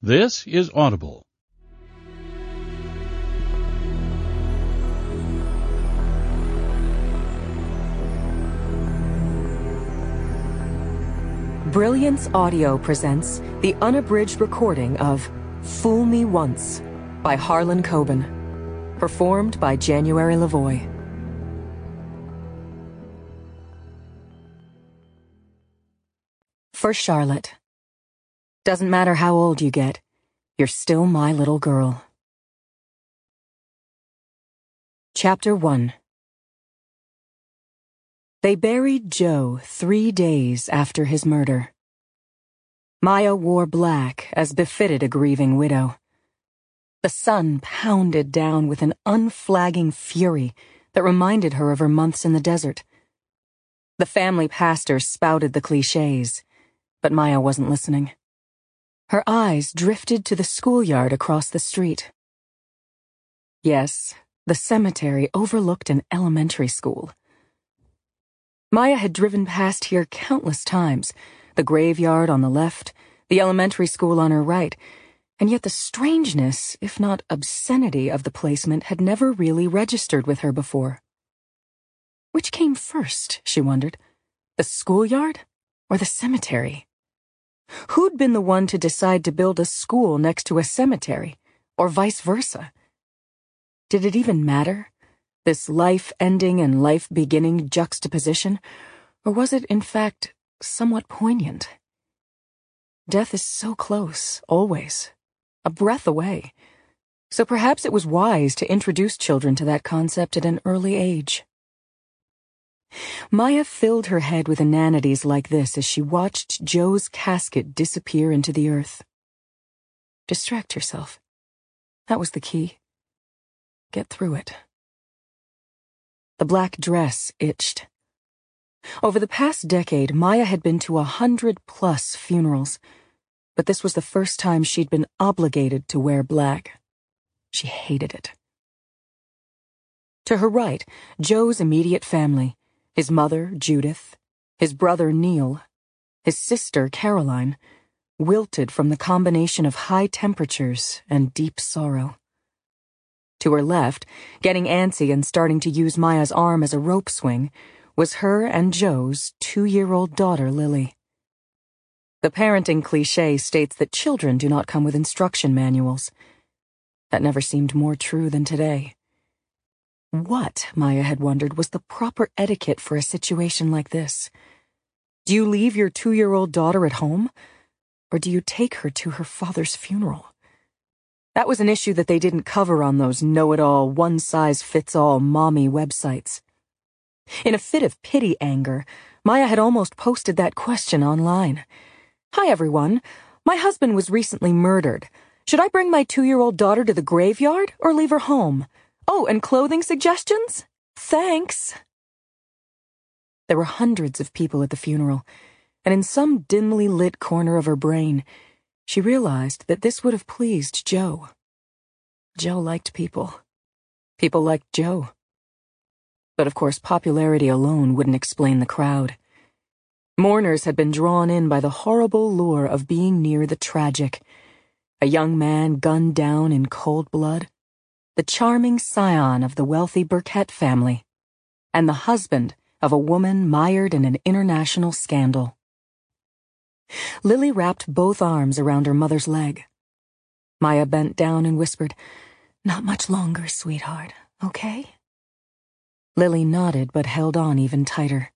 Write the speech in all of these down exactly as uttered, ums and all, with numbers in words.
This is Audible. Brilliance Audio presents the unabridged recording of Fool Me Once by Harlan Coben, performed by January Lavoie. For Charlotte. Doesn't matter how old you get, you're still my little girl. Chapter one. They buried Joe three days after his murder. Maya wore black as befitted a grieving widow. The sun pounded down with an unflagging fury that reminded her of her months in the desert. The family pastor spouted the cliches, but Maya wasn't listening. Her eyes drifted to the schoolyard across the street. Yes, the cemetery overlooked an elementary school. Maya had driven past here countless times, the graveyard on the left, the elementary school on her right, and yet the strangeness, if not obscenity, of the placement had never really registered with her before. Which came first, she wondered, the schoolyard or the cemetery? Who'd been the one to decide to build a school next to a cemetery, or vice versa? Did it even matter, this life-ending and life-beginning juxtaposition, or was it, in fact, somewhat poignant? Death is so close, always, a breath away, so perhaps it was wise to introduce children to that concept at an early age. Maya filled her head with inanities like this as she watched Joe's casket disappear into the earth. Distract yourself. That was the key. Get through it. The black dress itched. Over the past decade, Maya had been to a hundred plus funerals, but this was the first time she'd been obligated to wear black. She hated it. To her right, Joe's immediate family. His mother, Judith, his brother, Neil, his sister, Caroline, wilted from the combination of high temperatures and deep sorrow. To her left, getting antsy and starting to use Maya's arm as a rope swing, was her and Joe's two-year-old daughter, Lily. The parenting cliché states that children do not come with instruction manuals. That never seemed more true than today. What, Maya had wondered, was the proper etiquette for a situation like this? Do you leave your two-year-old daughter at home, or do you take her to her father's funeral? That was an issue that they didn't cover on those know-it-all, one-size-fits-all mommy websites. In a fit of pity anger, Maya had almost posted that question online. Hi, everyone. My husband was recently murdered. Should I bring my two-year-old daughter to the graveyard or leave her home? Oh, and clothing suggestions? Thanks. There were hundreds of people at the funeral, and in some dimly lit corner of her brain, she realized that this would have pleased Joe. Joe liked people. People liked Joe. But of course, popularity alone wouldn't explain the crowd. Mourners had been drawn in by the horrible lure of being near the tragic. A young man gunned down in cold blood, the charming scion of the wealthy Burkett family, and the husband of a woman mired in an international scandal. Lily wrapped both arms around her mother's leg. Maya bent down and whispered, "Not much longer, sweetheart, okay?" Lily nodded but held on even tighter.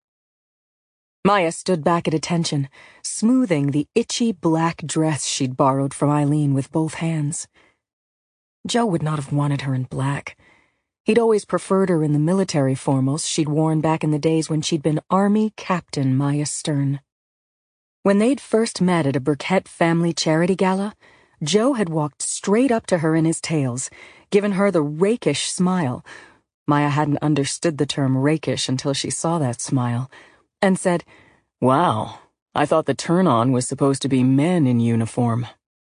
Maya stood back at attention, smoothing the itchy black dress she'd borrowed from Eileen with both hands. Joe would not have wanted her in black. He'd always preferred her in the military formals she'd worn back in the days when she'd been Army Captain Maya Stern. When they'd first met at a Burkett family charity gala, Joe had walked straight up to her in his tails, given her the rakish smile. Maya hadn't understood the term rakish until she saw that smile, and said, "Wow, I thought the turn-on was supposed to be men in uniform."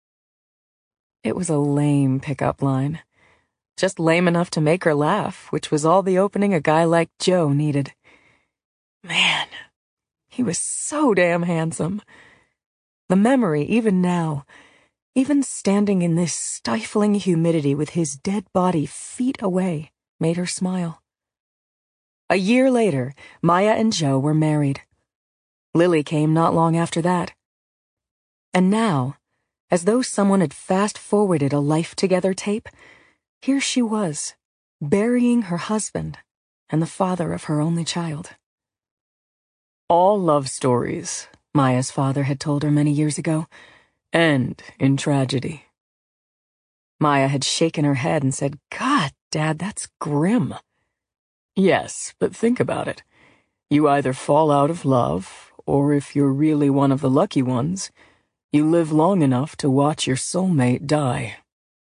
It was a lame pickup line. Just lame enough to make her laugh, which was all the opening a guy like Joe needed. Man, he was so damn handsome. The memory, even now, Even standing in this stifling humidity with his dead body feet away made her smile. A year later, Maya and Joe were married. Lily came not long after that. And now, as though someone had fast-forwarded a life-together tape, here she was, burying her husband and the father of her only child. All love stories, Maya's father had told her many years ago, end in tragedy. Maya had shaken her head and said, "God, Dad, that's grim." Yes, but think about it. You either fall out of love, or if you're really one of the lucky ones, you live long enough to watch your soulmate die.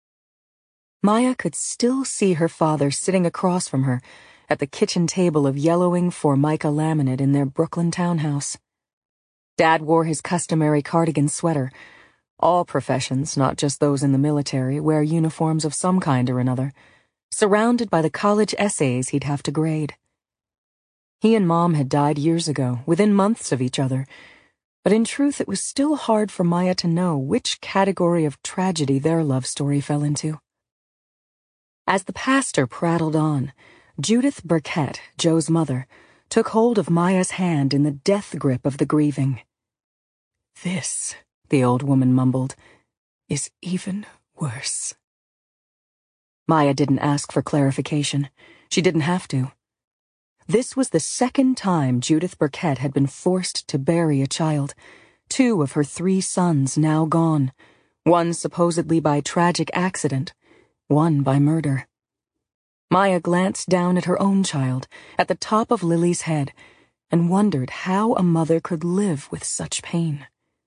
Maya could still see her father sitting across from her at the kitchen table of yellowing Formica laminate in their Brooklyn townhouse. Dad wore his customary cardigan sweater. All professions, not just those in the military, wear uniforms of some kind or another, surrounded by the college essays he'd have to grade. He and Mom had died years ago, within months of each other, but in truth it was still hard for Maya to know which category of tragedy their love story fell into. As the pastor prattled on, Judith Burkett, Joe's mother, took hold of Maya's hand in the death grip of the grieving. "This," the old woman mumbled, "is even worse." Maya didn't ask for clarification. She didn't have to. This was the second time Judith Burkett had been forced to bury a child, two of her three sons now gone, one supposedly by tragic accident, one by murder. Maya glanced down at her own child, at the top of Lily's head, and wondered how a mother could live with such pain.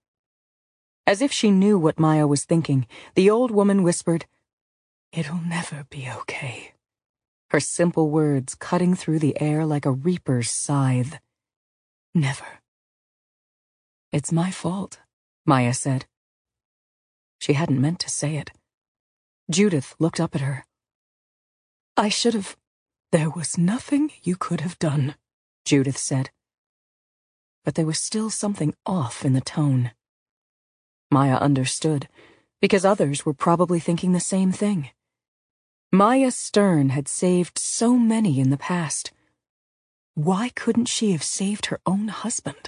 As if she knew what Maya was thinking, the old woman whispered, "It'll never be okay," her simple words cutting through the air like a reaper's scythe. "Never." "It's my fault," Maya said. She hadn't meant to say it. Judith looked up at her. "I should have—" "There was nothing you could have done," Judith said. But there was still something off in the tone. Maya understood, because others were probably thinking the same thing. Maya Stern had saved so many in the past. Why couldn't she have saved her own husband?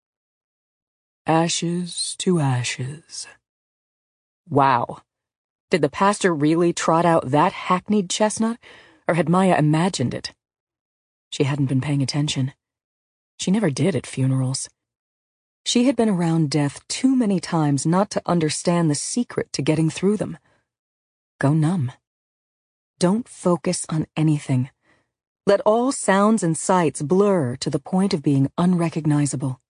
Ashes to ashes. Wow. Did the pastor really trot out that hackneyed chestnut, or had Maya imagined it? She hadn't been paying attention. She never did at funerals. She had been around death too many times not to understand the secret to getting through them. Go numb. Don't focus on anything. Let all sounds and sights blur to the point of being unrecognizable.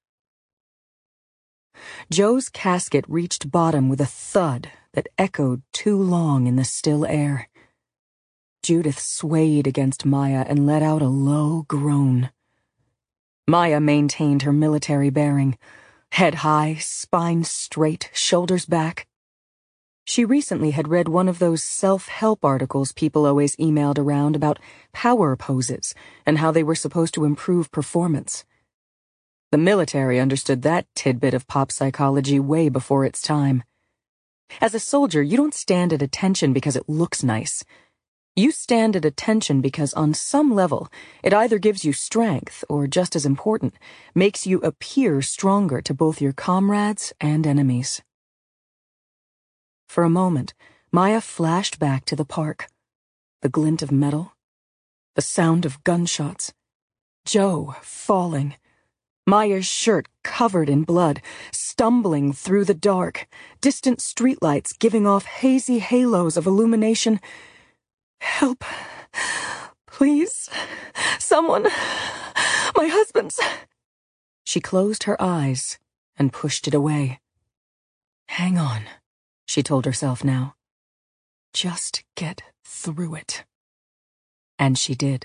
Joe's casket reached bottom with a thud that echoed too long in the still air. Judith swayed against Maya and let out a low groan. Maya maintained her military bearing, head high, spine straight, shoulders back. She recently had read one of those self-help articles people always emailed around about power poses and how they were supposed to improve performance. The military understood that tidbit of pop psychology way before its time. As a soldier, you don't stand at attention because it looks nice. You stand at attention because on some level, it either gives you strength or, just as important, makes you appear stronger to both your comrades and enemies. For a moment, Maya flashed back to the park. The glint of metal, the sound of gunshots, Joe falling, Maya's shirt covered in blood, stumbling through the dark, distant streetlights giving off hazy halos of illumination. "Help. Please. Someone. My husband's." She closed her eyes and pushed it away. "Hang on," she told herself now. "Just get through it." And she did.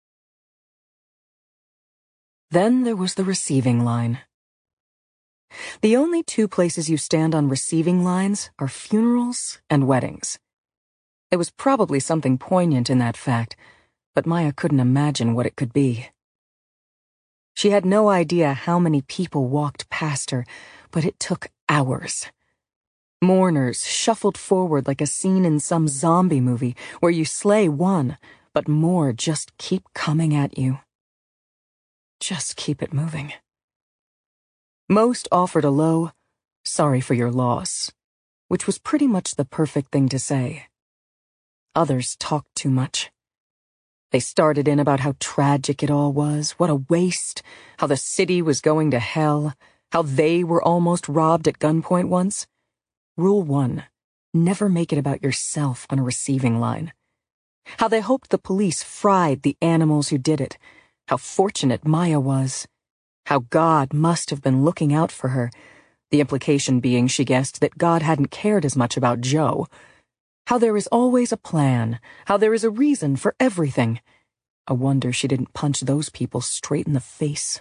Then there was the receiving line. The only two places you stand on receiving lines are funerals and weddings. There was probably something poignant in that fact, but Maya couldn't imagine what it could be. She had no idea how many people walked past her, but it took hours. Mourners shuffled forward like a scene in some zombie movie where you slay one, but more just keep coming at you. Just keep it moving. Most offered a low, "Sorry for your loss," which was pretty much the perfect thing to say. Others talked too much. They started in about how tragic it all was, what a waste, how the city was going to hell, how they were almost robbed at gunpoint once. Rule one, never make it about yourself on a receiving line. How they hoped the police fried the animals who did it, how fortunate Maya was, how God must have been looking out for her, the implication being she guessed that God hadn't cared as much about Joe. How there is always a plan, how there is a reason for everything. A wonder she didn't punch those people straight in the face.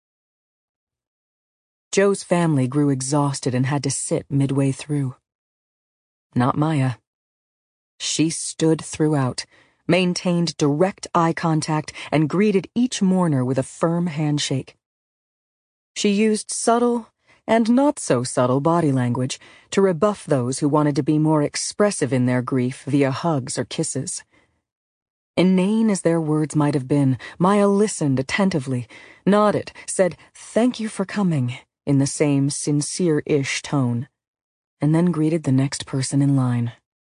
Joe's family grew exhausted and had to sit midway through. Not Maya. She stood throughout, maintained direct eye contact, and greeted each mourner with a firm handshake. She used subtle and not so subtle body language to rebuff those who wanted to be more expressive in their grief via hugs or kisses. Inane as their words might have been, Maya listened attentively, nodded, said, "Thank you for coming," in the same sincere-ish tone, and then greeted the next person in line.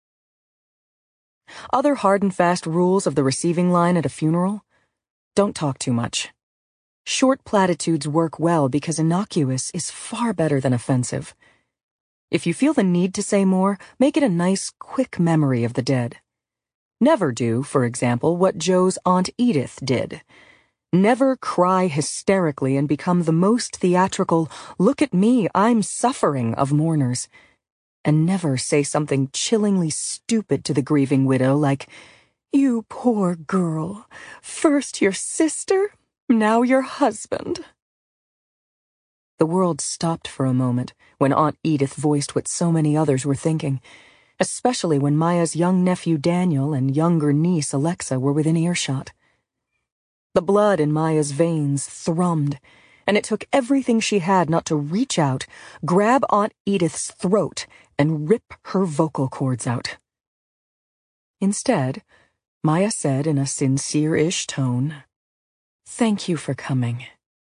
Other hard and fast rules of the receiving line at a funeral? Don't talk too much. Short platitudes work well because innocuous is far better than offensive. If you feel the need to say more, make it a nice, quick memory of the dead. Never do, for example, what Joe's Aunt Edith did. Never cry hysterically and become the most theatrical, "Look at me, I'm suffering" of mourners. And never say something chillingly stupid to the grieving widow like, "You poor girl, first your sister, now your husband." The world stopped for a moment when Aunt Edith voiced what so many others were thinking, especially when Maya's young nephew Daniel and younger niece Alexa were within earshot. The blood in Maya's veins thrummed, and it took everything she had not to reach out, grab Aunt Edith's throat, and rip her vocal cords out. Instead, Maya said in a sincere-ish tone, "Thank you for coming."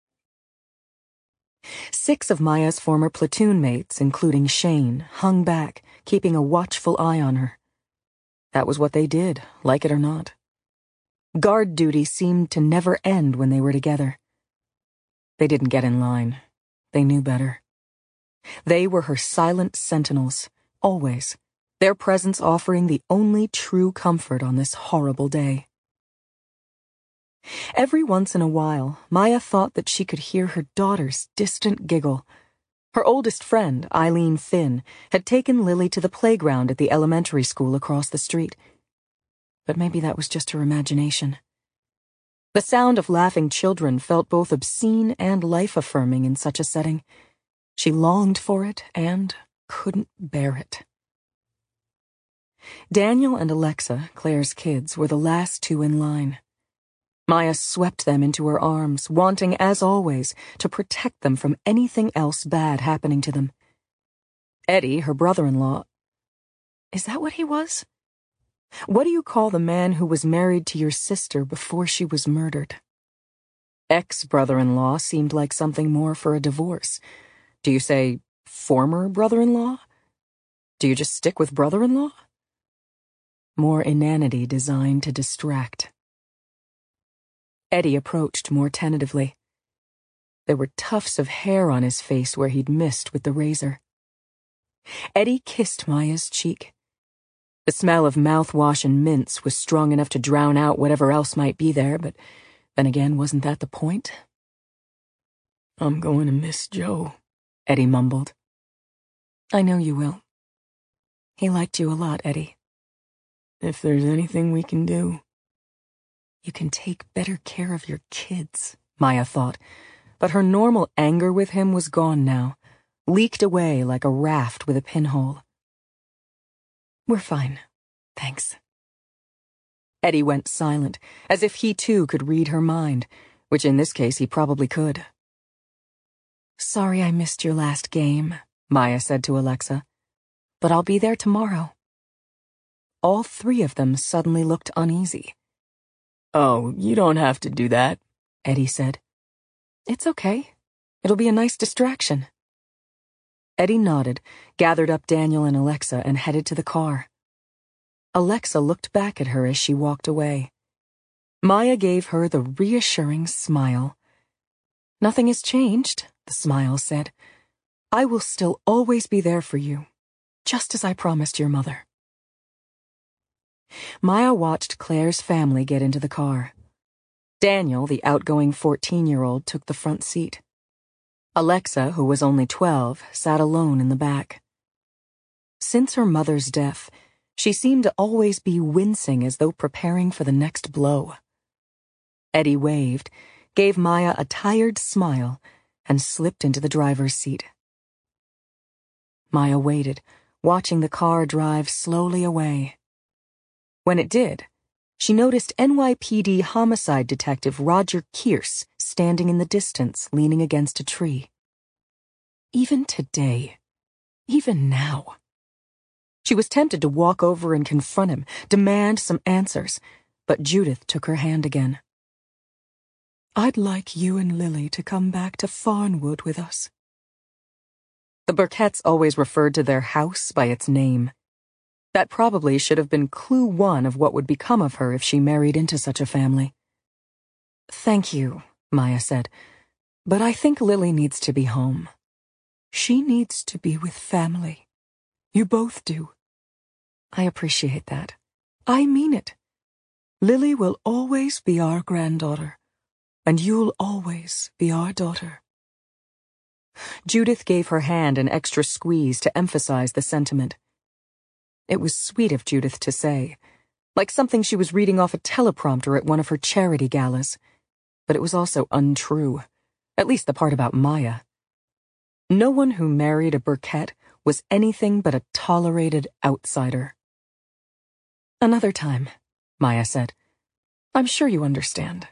Six of Maya's former platoon mates, including Shane, hung back, keeping a watchful eye on her. That was what they did, like it or not. Guard duty seemed to never end when they were together. They didn't get in line. They knew better. They were her silent sentinels, always, their presence offering the only true comfort on this horrible day. Every once in a while, Maya thought that she could hear her daughter's distant giggle. Her oldest friend, Eileen Finn, had taken Lily to the playground at the elementary school across the street. But maybe that was just her imagination. The sound of laughing children felt both obscene and life-affirming in such a setting. She longed for it and couldn't bear it. Daniel and Alexa, Claire's kids, were the last two in line. Maya swept them into her arms, wanting, as always, to protect them from anything else bad happening to them. Eddie, her brother-in-law... Is that what he was? What do you call the man who was married to your sister before she was murdered? Ex-brother-in-law seemed like something more for a divorce. Do you say former brother-in-law? Do you just stick with brother-in-law? More inanity designed to distract. Eddie approached more tentatively. There were tufts of hair on his face where he'd missed with the razor. Eddie kissed Maya's cheek. The smell of mouthwash and mints was strong enough to drown out whatever else might be there, but then again, wasn't that the point? "I'm going to miss Joe," Eddie mumbled. "I know you will. He liked you a lot, Eddie. If there's anything we can do..." "You can take better care of your kids," Maya thought, but her normal anger with him was gone now, leaked away like a raft with a pinhole. "We're fine, thanks." Eddie went silent, as if he too could read her mind, which in this case he probably could. "Sorry I missed your last game," Maya said to Alexa. but I'll be there tomorrow." All three of them suddenly looked uneasy. "Oh, you don't have to do that," Eddie said. "It's okay. It'll be a nice distraction." Eddie nodded, gathered up Daniel and Alexa, and headed to the car. Alexa looked back at her as she walked away. Maya gave her the reassuring smile. "Nothing has changed," the smile said. "I will still always be there for you, just as I promised your mother." Maya watched Claire's family get into the car. Daniel, the outgoing fourteen-year-old, took the front seat. Alexa, who was only twelve, sat alone in the back. Since her mother's death, she seemed to always be wincing as though preparing for the next blow. Eddie waved, gave Maya a tired smile, and slipped into the driver's seat. Maya waited, watching the car drive slowly away. When it did, she noticed N Y P D homicide detective Roger Kearse standing in the distance, leaning against a tree. Even today, even now. She was tempted to walk over and confront him, demand some answers, but Judith took her hand again. "I'd like you and Lily to come back to Farnwood with us." The Burketts always referred to their house by its name. That probably should have been clue one of what would become of her if she married into such a family. "Thank you," Maya said, "but I think Lily needs to be home." "She needs to be with family. You both do." "I appreciate that." "I mean it. Lily will always be our granddaughter, and you'll always be our daughter." Judith gave her hand an extra squeeze to emphasize the sentiment. It was sweet of Judith to say, like something she was reading off a teleprompter at one of her charity galas. But it was also untrue, at least the part about Maya. No one who married a Burkett was anything but a tolerated outsider. "Another time," Maya said. "I'm sure you understand."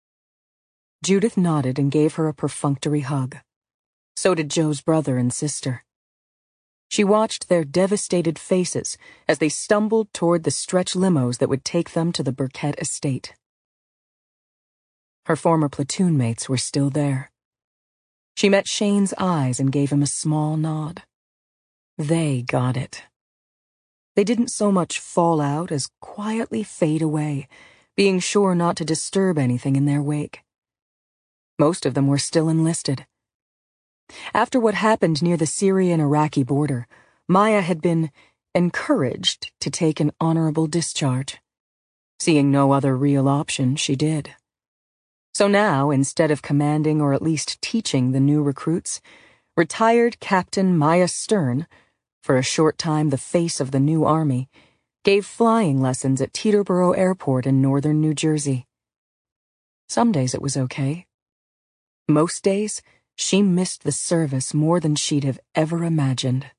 Judith nodded and gave her a perfunctory hug. So did Joe's brother and sister. She watched their devastated faces as they stumbled toward the stretch limos that would take them to the Burkett estate. Her former platoon mates were still there. She met Shane's eyes and gave him a small nod. They got it. They didn't so much fall out as quietly fade away, being sure not to disturb anything in their wake. Most of them were still enlisted. After what happened near the Syrian-Iraqi border, Maya had been encouraged to take an honorable discharge. Seeing no other real option, she did. So now, instead of commanding or at least teaching the new recruits, retired Captain Maya Stern, for a short time the face of the new army, gave flying lessons at Teterboro Airport in northern New Jersey. Some days it was okay. Most days, she missed the service more than she'd have ever imagined.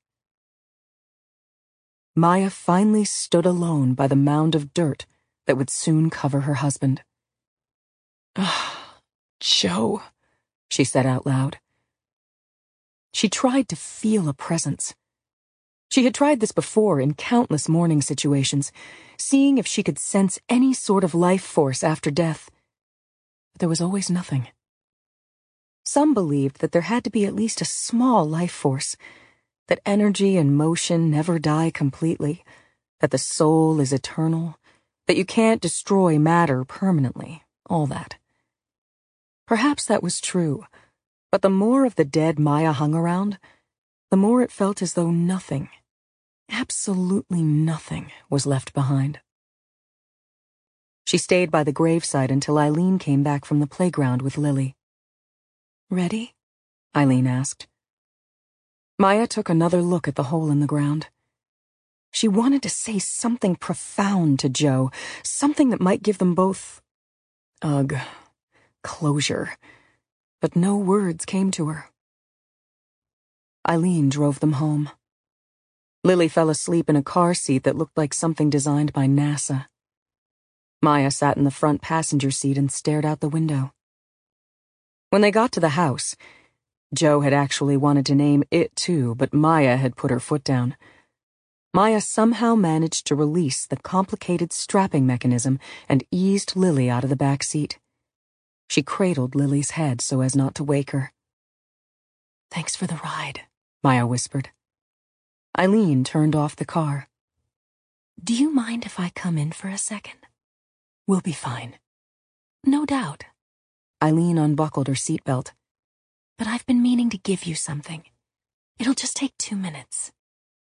Maya finally stood alone by the mound of dirt that would soon cover her husband. "Ah, Joe," she said out loud. She tried to feel a presence. She had tried this before in countless mourning situations, seeing if she could sense any sort of life force after death. But there was always nothing. Some believed that there had to be at least a small life force, that energy and motion never die completely, that the soul is eternal, that you can't destroy matter permanently, all that. Perhaps that was true, but the more of the dead Maya hung around, the more it felt as though nothing, absolutely nothing, was left behind. She stayed by the graveside until Eileen came back from the playground with Lily. "Ready?" Eileen asked. Maya took another look at the hole in the ground. She wanted to say something profound to Joe, something that might give them both, ugh, closure, but no words came to her. Eileen drove them home. Lily fell asleep in a car seat that looked like something designed by NASA. Maya sat in the front passenger seat and stared out the window. When they got to the house, Joe had actually wanted to name it too, but Maya had put her foot down. Maya somehow managed to release the complicated strapping mechanism and eased Lily out of the back seat. She cradled Lily's head so as not to wake her. "Thanks for the ride," Maya whispered. Eileen turned off the car. "Do you mind if I come in for a second?" "We'll be fine." "No doubt." Eileen unbuckled her seatbelt. "But I've been meaning to give you something. It'll just take two minutes.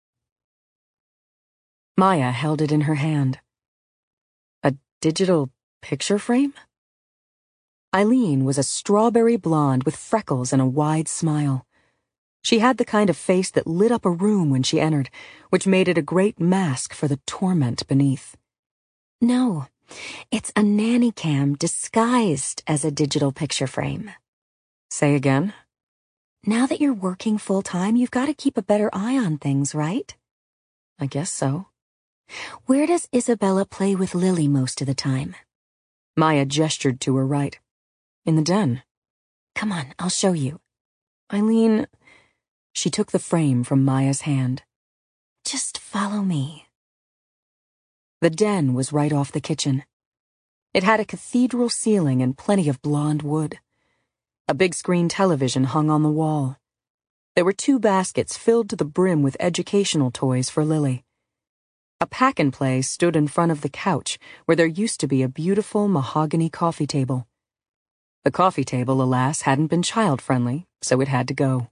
Maya held it in her hand. A digital picture frame? Eileen was a strawberry blonde with freckles and a wide smile. She had the kind of face that lit up a room when she entered, which made it a great mask for the torment beneath. "No, it's a nanny cam disguised as a digital picture frame." "Say again?" "Now that you're working full-time, you've got to keep a better eye on things, right?" "I guess so." "Where does Isabella play with Lily most of the time?" Maya gestured to her right. "In the den." "Come on, I'll show you." Eileen... She took the frame from Maya's hand. "Just follow me." The den was right off the kitchen. It had a cathedral ceiling and plenty of blonde wood. A big screen television hung on the wall. There were two baskets filled to the brim with educational toys for Lily. A pack-and-play stood in front of the couch where there used to be a beautiful mahogany coffee table. The coffee table, alas, hadn't been child-friendly, so it had to go.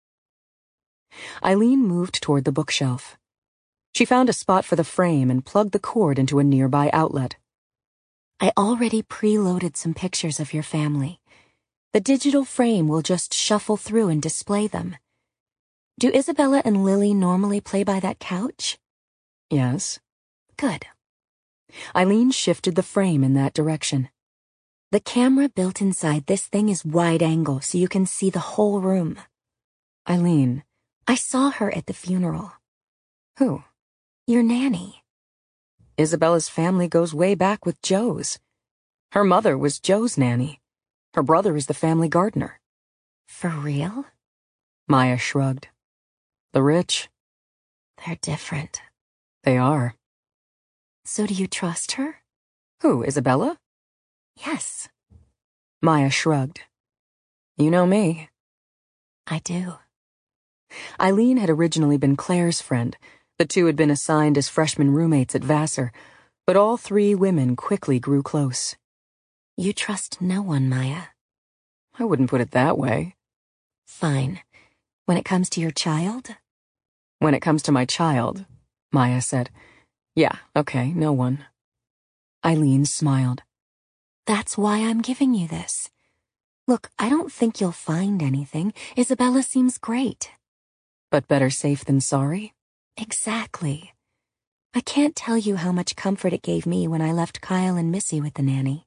Eileen moved toward the bookshelf. She found a spot for the frame and plugged the cord into a nearby outlet. "I already preloaded some pictures of your family. The digital frame will just shuffle through and display them. Do Isabella and Lily normally play by that couch?" "Yes." "Good." Eileen shifted the frame in that direction. "The camera built inside this thing is wide angle so you can see the whole room." "Eileen..." "I saw her at the funeral." "Who?" "Your nanny." Isabella's family goes way back with Joe's. Her mother was Joe's nanny. Her brother is the family gardener." "For real?" Maya shrugged. "The rich." "They're different." "They are." "So do you trust her?" "Who, Isabella?" "Yes." Maya shrugged. "You know me." "I do." Eileen had originally been Claire's friend. The two had been assigned as freshman roommates at Vassar, but all three women quickly grew close. "You trust no one, Maya." "I wouldn't put it that way." "Fine. When it comes to your child?" "When it comes to my child," Maya said. "Yeah, okay, no one." Eileen smiled. "That's why I'm giving you this. Look, I don't think you'll find anything. Isabella seems great." "But better safe than sorry?" "Exactly. I can't tell you how much comfort it gave me when I left Kyle and Missy with the nanny."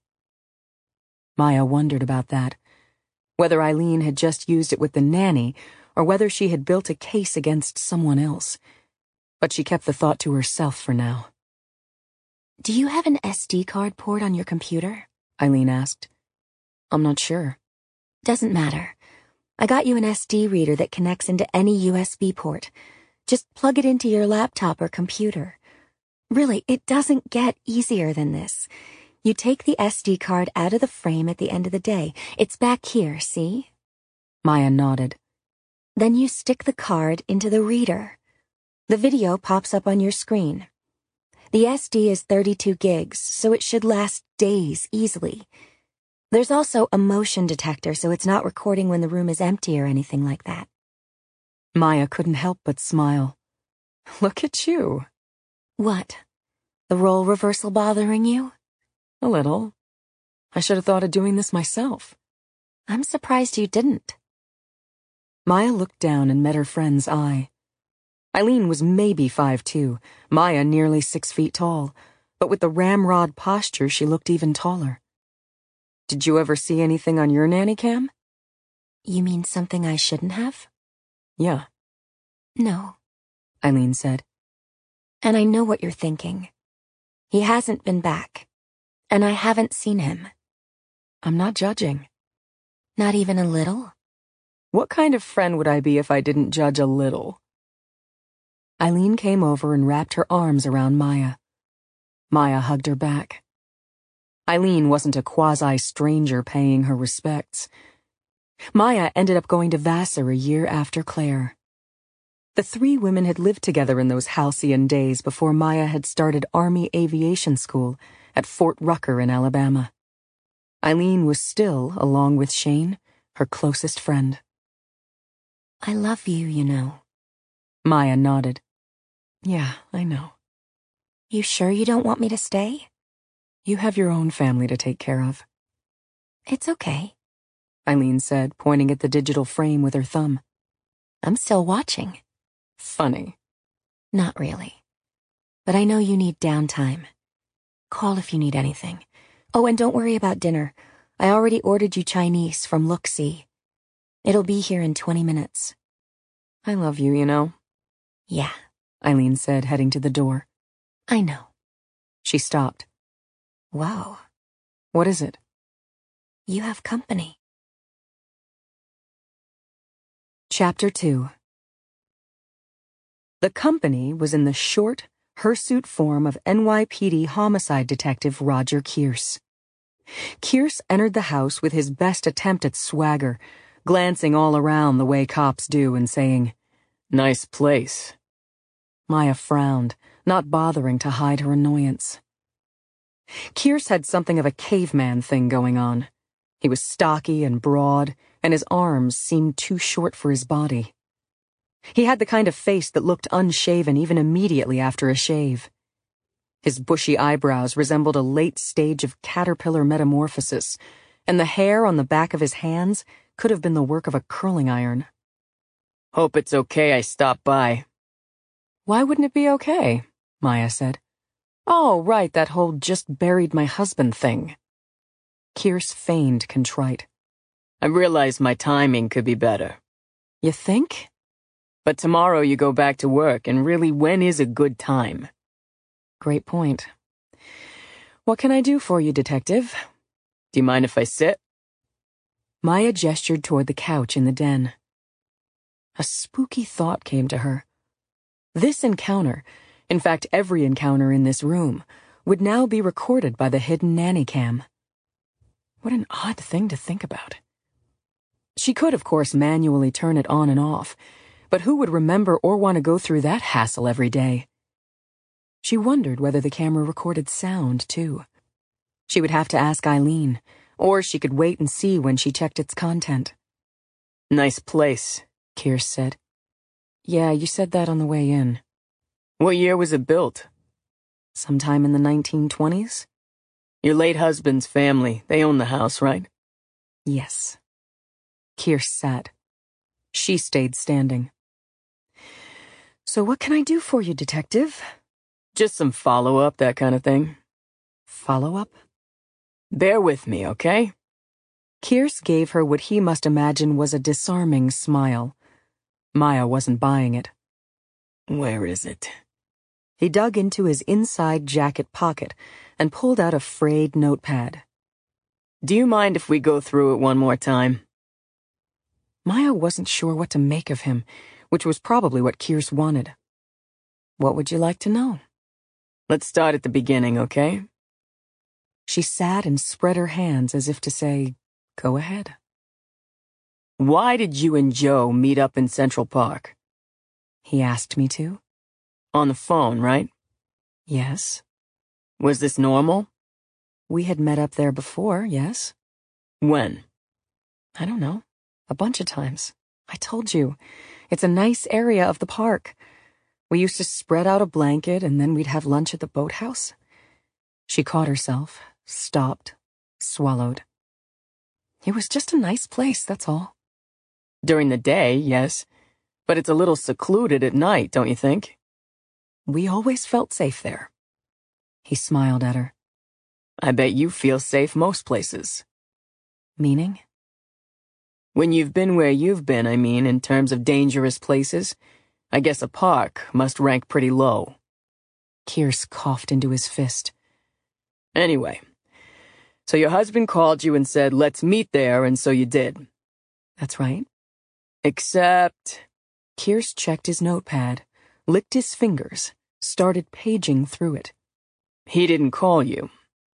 Maya wondered about that. Whether Eileen had just used it with the nanny, or whether she had built a case against someone else. But she kept the thought to herself for now. "Do you have an S D card port on your computer?" Eileen asked. "I'm not sure." "Doesn't matter. I got you an S D reader that connects into any U S B port. Just plug it into your laptop or computer. Really, it doesn't get easier than this. You take the S D card out of the frame at the end of the day. It's back here, see?" Maya nodded. "Then you stick the card into the reader. The video pops up on your screen. The S D is thirty-two gigs, so it should last days easily. There's also a motion detector, so it's not recording when the room is empty or anything like that." Maya couldn't help but smile. "Look at you." "What? The role reversal bothering you?" "A little. I should have thought of doing this myself." "I'm surprised you didn't." Maya looked down and met her friend's eye. Eileen was maybe five two, Maya nearly six feet tall, but with the ramrod posture she looked even taller. "Did you ever see anything on your nanny cam?" "You mean something I shouldn't have?" "Yeah." "No," Eileen said. "And I know what you're thinking. He hasn't been back, and I haven't seen him." "I'm not judging." "Not even a little?" "What kind of friend would I be if I didn't judge a little?" Eileen came over and wrapped her arms around Maya. Maya hugged her back. Eileen wasn't a quasi-stranger paying her respects. Maya ended up going to Vassar a year after Claire. The three women had lived together in those halcyon days before Maya had started Army Aviation School at Fort Rucker in Alabama. Eileen was still, along with Shane, her closest friend. I love you, you know. Maya nodded. Yeah, I know. You sure you don't want me to stay? You have your own family to take care of. It's okay, Eileen said, pointing at the digital frame with her thumb. I'm still watching. Funny. Not really. But I know you need downtime. Call if you need anything. Oh, and don't worry about dinner. I already ordered you Chinese from Look-See. It'll be here in twenty minutes. I love you, you know. Yeah, Eileen said, heading to the door. I know. She stopped. Whoa. What is it? You have company. Chapter two. The company was in the short, hirsute form of N Y P D homicide detective Roger Kearse. Kearse entered the house with his best attempt at swagger, glancing all around the way cops do and saying, "Nice place." Maya frowned, not bothering to hide her annoyance. Kearse had something of a caveman thing going on. He was stocky and broad, and his arms seemed too short for his body. He had the kind of face that looked unshaven even immediately after a shave. His bushy eyebrows resembled a late stage of caterpillar metamorphosis, and the hair on the back of his hands could have been the work of a curling iron. "Hope it's okay I stopped by." "Why wouldn't it be okay?" Maya said. "Oh, right, that whole just buried my husband thing." Kearse feigned contrite. "I realize my timing could be better." "You think?" "But tomorrow you go back to work, and really, when is a good time?" "Great point. What can I do for you, Detective?" "Do you mind if I sit?" Maya gestured toward the couch in the den. A spooky thought came to her. This encounter, in fact every encounter in this room, would now be recorded by the hidden nanny cam. What an odd thing to think about. She could, of course, manually turn it on and off, but who would remember or want to go through that hassle every day? She wondered whether the camera recorded sound, too. She would have to ask Eileen, or she could wait and see when she checked its content. "Nice place," Kearse said. "Yeah, you said that on the way in." "What year was it built?" "Sometime in the nineteen twenties. "Your late husband's family, they own the house, right?" "Yes." Kearse sat. She stayed standing. "So what can I do for you, Detective?" "Just some follow-up, that kind of thing." "Follow-up?" "Bear with me, okay?" Kearse gave her what he must imagine was a disarming smile. Maya wasn't buying it. "Where is it?" He dug into his inside jacket pocket and pulled out a frayed notepad. "Do you mind if we go through it one more time?" Maya wasn't sure what to make of him, which was probably what Kearse wanted. "What would you like to know?" "Let's start at the beginning, okay?" She sat and spread her hands as if to say, "Go ahead." "Why did you and Joe meet up in Central Park?" "He asked me to." "On the phone, right?" "Yes." "Was this normal?" "We had met up there before, yes." "When?" "I don't know. A bunch of times. I told you. It's a nice area of the park. We used to spread out a blanket and then we'd have lunch at the boathouse." She caught herself, stopped, swallowed. "It was just a nice place, that's all." "During the day, yes. But it's a little secluded at night, don't you think?" "We always felt safe there." He smiled at her. "I bet you feel safe most places." "Meaning?" "When you've been where you've been, I mean, in terms of dangerous places, I guess a park must rank pretty low." Kearse coughed into his fist. "Anyway, so your husband called you and said, 'Let's meet there,' and so you did." "That's right." "Except..." Kearse checked his notepad, licked his fingers, started paging through it. He didn't call you.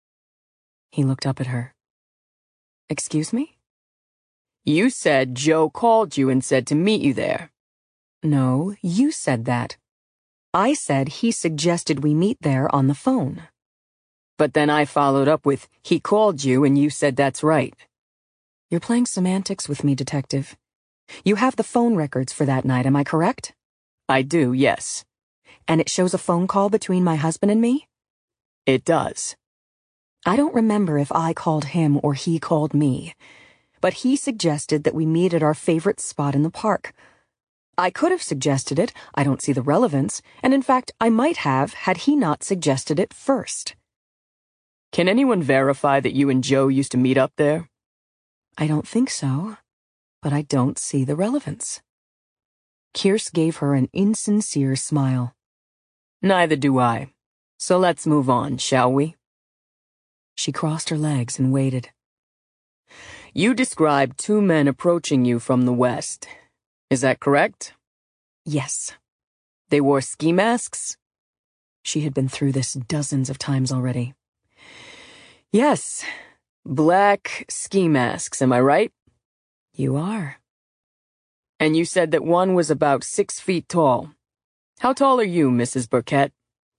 He looked up at her. Excuse me? You said Joe called you and said to meet you there. No, you said that. I said he suggested we meet there on the phone. But then I followed up with, he called you and you said that's right. You're playing semantics with me, Detective. You have the phone records for that night, am I correct? I do, yes. And it shows a phone call between my husband and me? It does. I don't remember if I called him or he called me, but he suggested that we meet at our favorite spot in the park. I could have suggested it, I don't see the relevance, and in fact, I might have had he not suggested it first. Can anyone verify that you and Joe used to meet up there? I don't think so, but I don't see the relevance. Kierce gave her an insincere smile. Neither do I. So let's move on, shall we? She crossed her legs and waited. You described two men approaching you from the west. Is that correct? Yes. They wore ski masks? She had been through this dozens of times already. Yes. Black ski masks, am I right? You are. And you said that one was about six feet tall. How tall are you, Missus Burkett?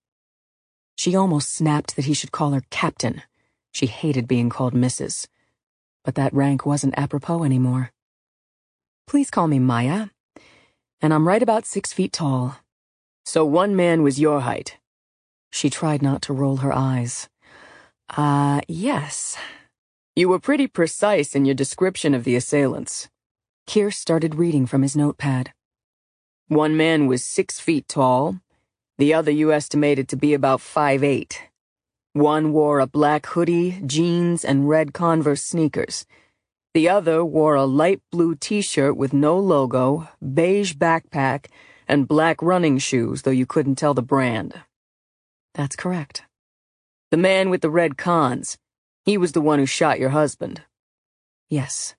She almost snapped that he should call her Captain. She hated being called Missus But that rank wasn't apropos anymore. Please call me Maya. And I'm right about six feet tall. So one man was your height. She tried not to roll her eyes. Uh, yes. You were pretty precise in your description of the assailants. Kierce started reading from his notepad. One man was six feet tall. The other you estimated to be about five eight. One wore a black hoodie, jeans, and red Converse sneakers. The other wore a light blue t-shirt with no logo, beige backpack, and black running shoes, though you couldn't tell the brand. That's correct. The man with the red cons, he was the one who shot your husband. Yes.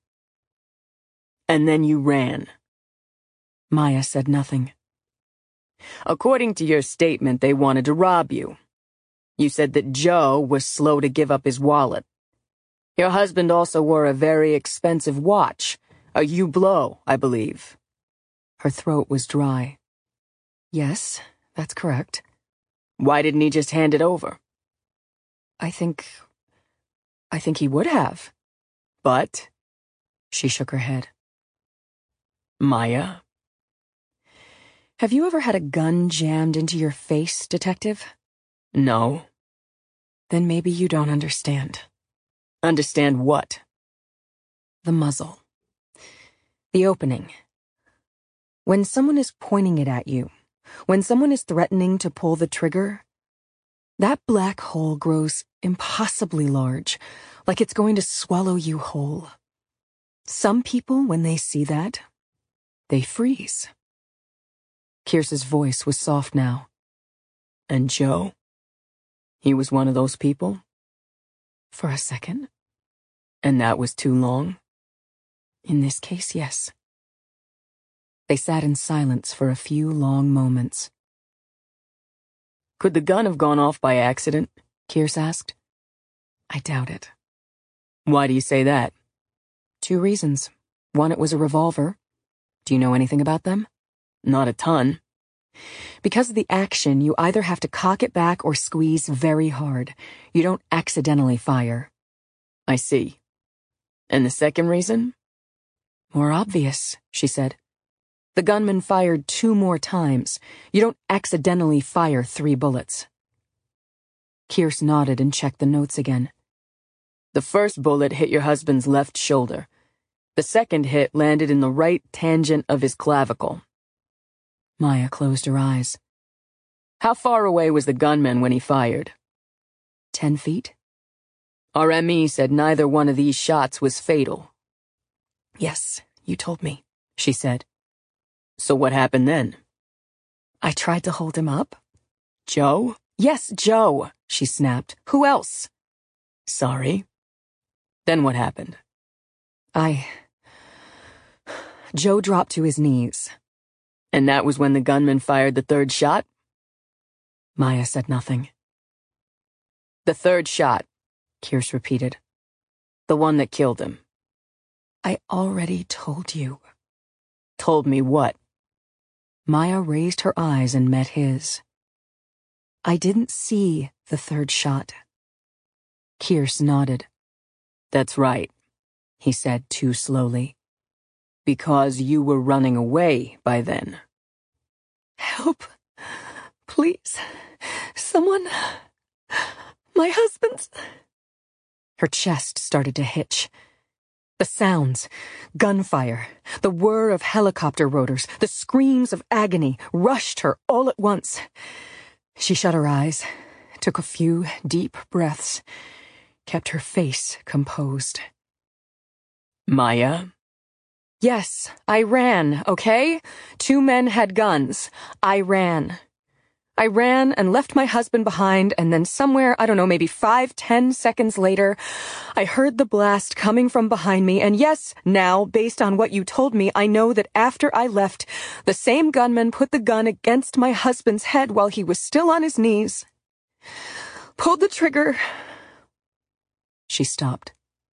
And then you ran. Maya said nothing. According to your statement, they wanted to rob you. You said that Joe was slow to give up his wallet. Your husband also wore a very expensive watch, a Hublot, I believe. Her throat was dry. Yes, that's correct. Why didn't he just hand it over? I think... I think he would have. But? She shook her head. Maya? Have you ever had a gun jammed into your face, Detective? No. Then maybe you don't understand. Understand what? The muzzle. The opening. When someone is pointing it at you, when someone is threatening to pull the trigger, that black hole grows impossibly large, like it's going to swallow you whole. Some people, when they see that, they freeze. Kierce's voice was soft now. And Joe? He was one of those people? For a second. And that was too long? In this case, yes. They sat in silence for a few long moments. Could the gun have gone off by accident? Kierce asked. I doubt it. Why do you say that? Two reasons. One, it was a revolver. Do you know anything about them? Not a ton. Because of the action, you either have to cock it back or squeeze very hard. You don't accidentally fire. I see. And the second reason? More obvious, she said. The gunman fired two more times. You don't accidentally fire three bullets. Kierce nodded and checked the notes again. The first bullet hit your husband's left shoulder. The second hit landed in the right tangent of his clavicle. Maya closed her eyes. How far away was the gunman when he fired? Ten feet. Our M E said neither one of these shots was fatal. Yes, you told me, she said. So what happened then? I tried to hold him up. Joe? Yes, Joe, she snapped. Who else? Sorry. Then what happened? I... Joe dropped to his knees. And that was when the gunman fired the third shot? Maya said nothing. The third shot, Kearse repeated. The one that killed him. I already told you. Told me what? Maya raised her eyes and met his. I didn't see the third shot. Kearse nodded. That's right, he said too slowly. Because you were running away by then. Help. Please. Someone. My husband's. Her chest started to hitch. The sounds, gunfire, the whir of helicopter rotors, the screams of agony rushed her all at once. She shut her eyes, took a few deep breaths, kept her face composed. Maya? Yes, I ran, okay? Two men had guns. I ran. I ran and left my husband behind, and then somewhere, I don't know, maybe five, ten seconds later, I heard the blast coming from behind me, and yes, now, based on what you told me, I know that after I left, the same gunman put the gun against my husband's head while he was still on his knees. Pulled the trigger. She stopped.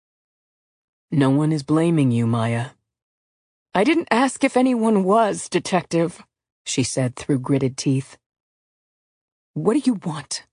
No one is blaming you, Maya. I didn't ask if anyone was, Detective, she said through gritted teeth. What do you want?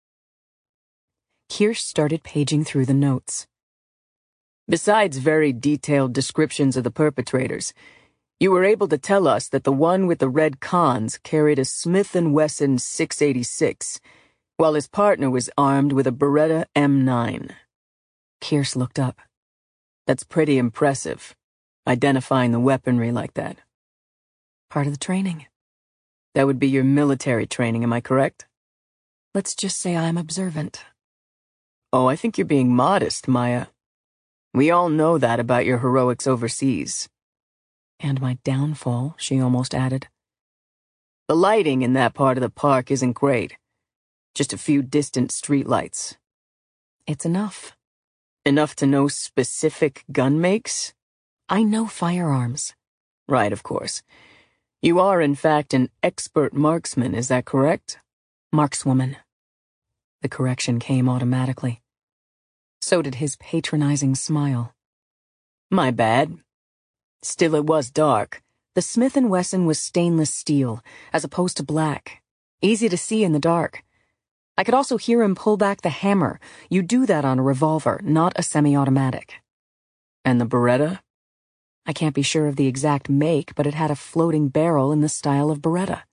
Kearse started paging through the notes. Besides very detailed descriptions of the perpetrators, you were able to tell us that the one with the red cons carried a Smith and Wesson six eighty-six, while his partner was armed with a Beretta M nine. Kearse looked up. That's pretty impressive, identifying the weaponry like that. Part of the training. That would be your military training, am I correct? Let's just say I'm observant. Oh, I think you're being modest, Maya. We all know that about your heroics overseas. And my downfall, she almost added. The lighting in that part of the park isn't great. Just a few distant streetlights. It's enough. Enough to know specific gun makes? I know firearms. Right, of course. You are, in fact, an expert marksman, is that correct? Markswoman. The correction came automatically. So did his patronizing smile. My bad. Still, it was dark. The Smith and Wesson was stainless steel, as opposed to black. Easy to see in the dark. I could also hear him pull back the hammer. You do that on a revolver, not a semi-automatic. And the Beretta? I can't be sure of the exact make, but it had a floating barrel in the style of Beretta.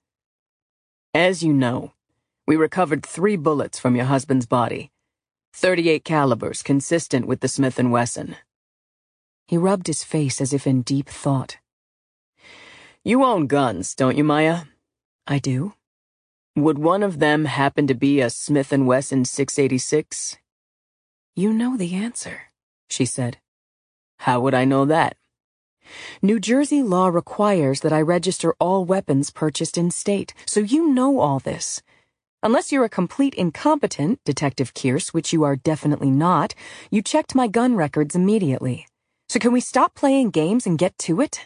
As you know, we recovered three bullets from your husband's body. thirty-eight calibers, consistent with the Smith and Wesson. He rubbed his face as if in deep thought. You own guns, don't you, Maya? I do. Would one of them happen to be a Smith and Wesson six eighty-six? You know the answer, she said. How would I know that? New Jersey law requires that I register all weapons purchased in state, so you know all this. Unless you're a complete incompetent, Detective Kearse, which you are definitely not, you checked my gun records immediately. So can we stop playing games and get to it?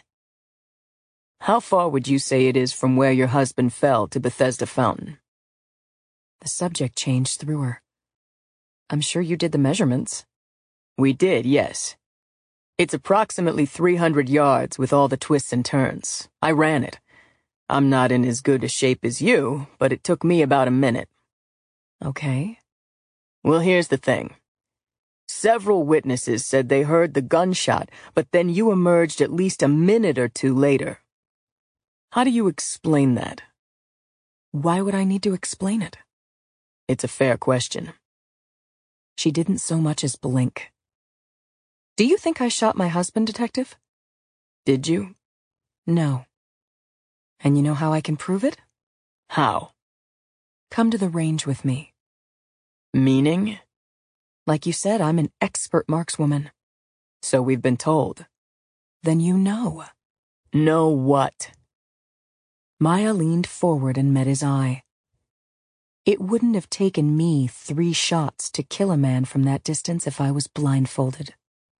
How far would you say it is from where your husband fell to Bethesda Fountain? The subject changed through her. I'm sure you did the measurements. We did, yes. It's approximately three hundred yards with all the twists and turns. I ran it. I'm not in as good a shape as you, but it took me about a minute. Okay. Well, here's the thing. Several witnesses said they heard the gunshot, but then you emerged at least a minute or two later. How do you explain that? Why would I need to explain it? It's a fair question. She didn't so much as blink. Do you think I shot my husband, Detective? Did you? No. And you know how I can prove it? How? Come to the range with me. Meaning? Like you said, I'm an expert markswoman. So we've been told. Then you know. Know what? Maya leaned forward and met his eye. It wouldn't have taken me three shots to kill a man from that distance if I was blindfolded.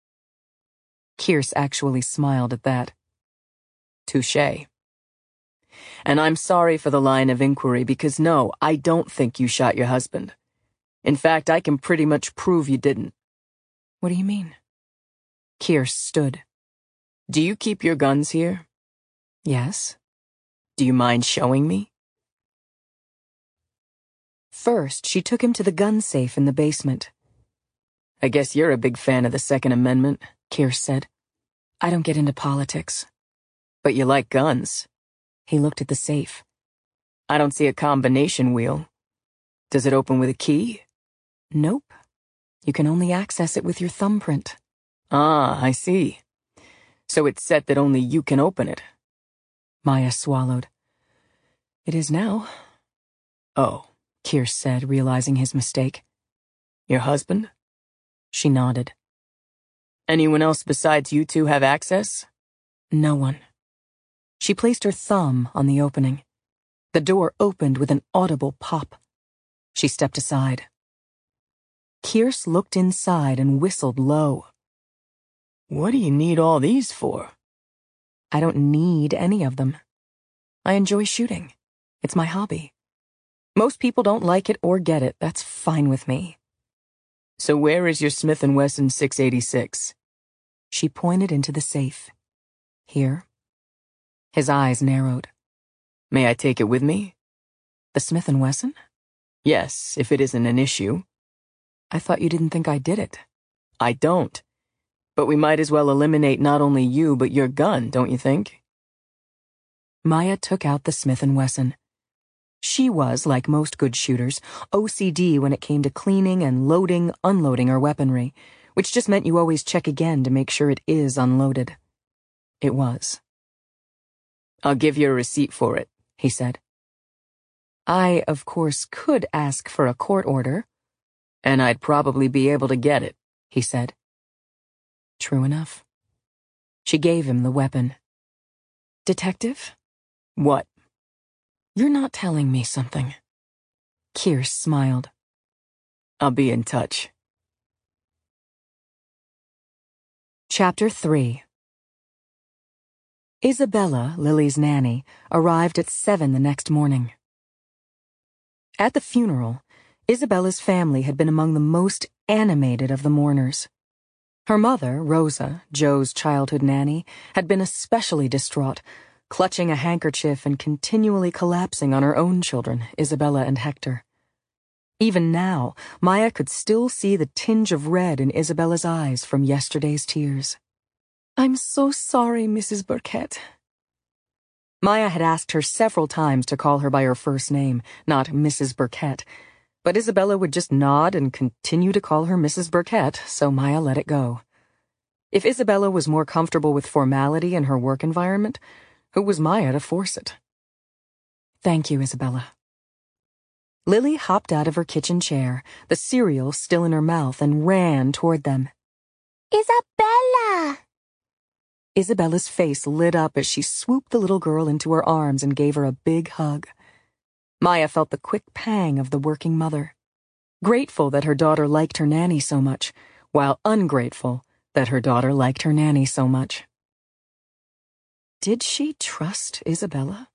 Kearse actually smiled at that. Touché. And I'm sorry for the line of inquiry because no, I don't think you shot your husband. In fact, I can pretty much prove you didn't. What do you mean? Keir stood. Do you keep your guns here? Yes. Do you mind showing me? First, she took him to the gun safe in the basement. I guess you're a big fan of the Second Amendment, Keir said. I don't get into politics. But you like guns. He looked at the safe. I don't see a combination wheel. Does it open with a key? Nope. You can only access it with your thumbprint. Ah, I see. So it's set that only you can open it. Maya swallowed. It is now. Oh, Keir said, realizing his mistake. Your husband? She nodded. Anyone else besides you two have access? No one. She placed her thumb on the opening. The door opened with an audible pop. She stepped aside. Keirst looked inside and whistled low. What do you need all these for? I don't need any of them. I enjoy shooting. It's my hobby. Most people don't like it or get it. That's fine with me. So where is your Smith and Wesson six eighty-six? She pointed into the safe. Here. His eyes narrowed. May I take it with me? The Smith and Wesson? Yes, if it isn't an issue. I thought you didn't think I did it. I don't. But we might as well eliminate not only you, but your gun, don't you think? Maya took out the Smith and Wesson. She was, like most good shooters, O C D when it came to cleaning and loading, unloading her weaponry, which just meant you always check again to make sure it is unloaded. It was. I'll give you a receipt for it, he said. I, of course, could ask for a court order. And I'd probably be able to get it, he said. True enough. She gave him the weapon. Detective? What? You're not telling me something. Keir smiled. I'll be in touch. Chapter three. Isabella, Lily's nanny, arrived at seven the next morning. At the funeral, Isabella's family had been among the most animated of the mourners. Her mother, Rosa, Joe's childhood nanny, had been especially distraught, clutching a handkerchief and continually collapsing on her own children, Isabella and Hector. Even now, Maya could still see the tinge of red in Isabella's eyes from yesterday's tears. I'm so sorry, Missus Burkett. Maya had asked her several times to call her by her first name, not Missus Burkett, but Isabella would just nod and continue to call her Missus Burkett, so Maya let it go. If Isabella was more comfortable with formality in her work environment, who was Maya to force it? Thank you, Isabella. Lily hopped out of her kitchen chair, the cereal still in her mouth, and ran toward them. Isabella! Isabella's face lit up as she swooped the little girl into her arms and gave her a big hug. Maya felt the quick pang of the working mother. Grateful that her daughter liked her nanny so much, while ungrateful that her daughter liked her nanny so much. Did she trust Isabella?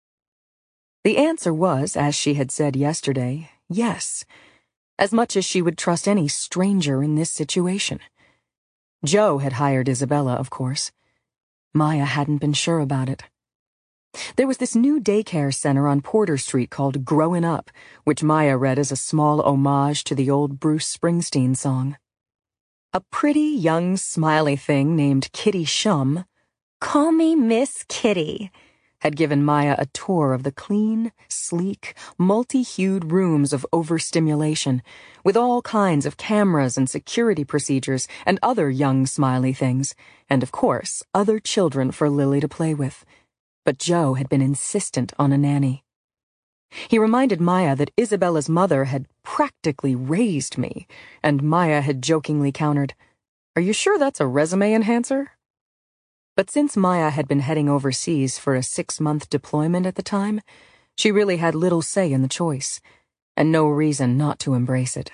The answer was, as she had said yesterday, yes, as much as she would trust any stranger in this situation. Joe had hired Isabella, of course. Maya hadn't been sure about it. There was this new daycare center on Porter Street called Growin' Up, which Maya read as a small homage to the old Bruce Springsteen song. A pretty, young, smiley thing named Kitty Shum, call me Miss Kitty, had given Maya a tour of the clean, sleek, multi-hued rooms of overstimulation, with all kinds of cameras and security procedures and other young, smiley things, and, of course, other children for Lily to play with. But Joe had been insistent on a nanny. He reminded Maya that Isabella's mother had practically raised me, and Maya had jokingly countered, "Are you sure that's a resume enhancer?" But since Maya had been heading overseas for a six-month deployment at the time, she really had little say in the choice, and no reason not to embrace it.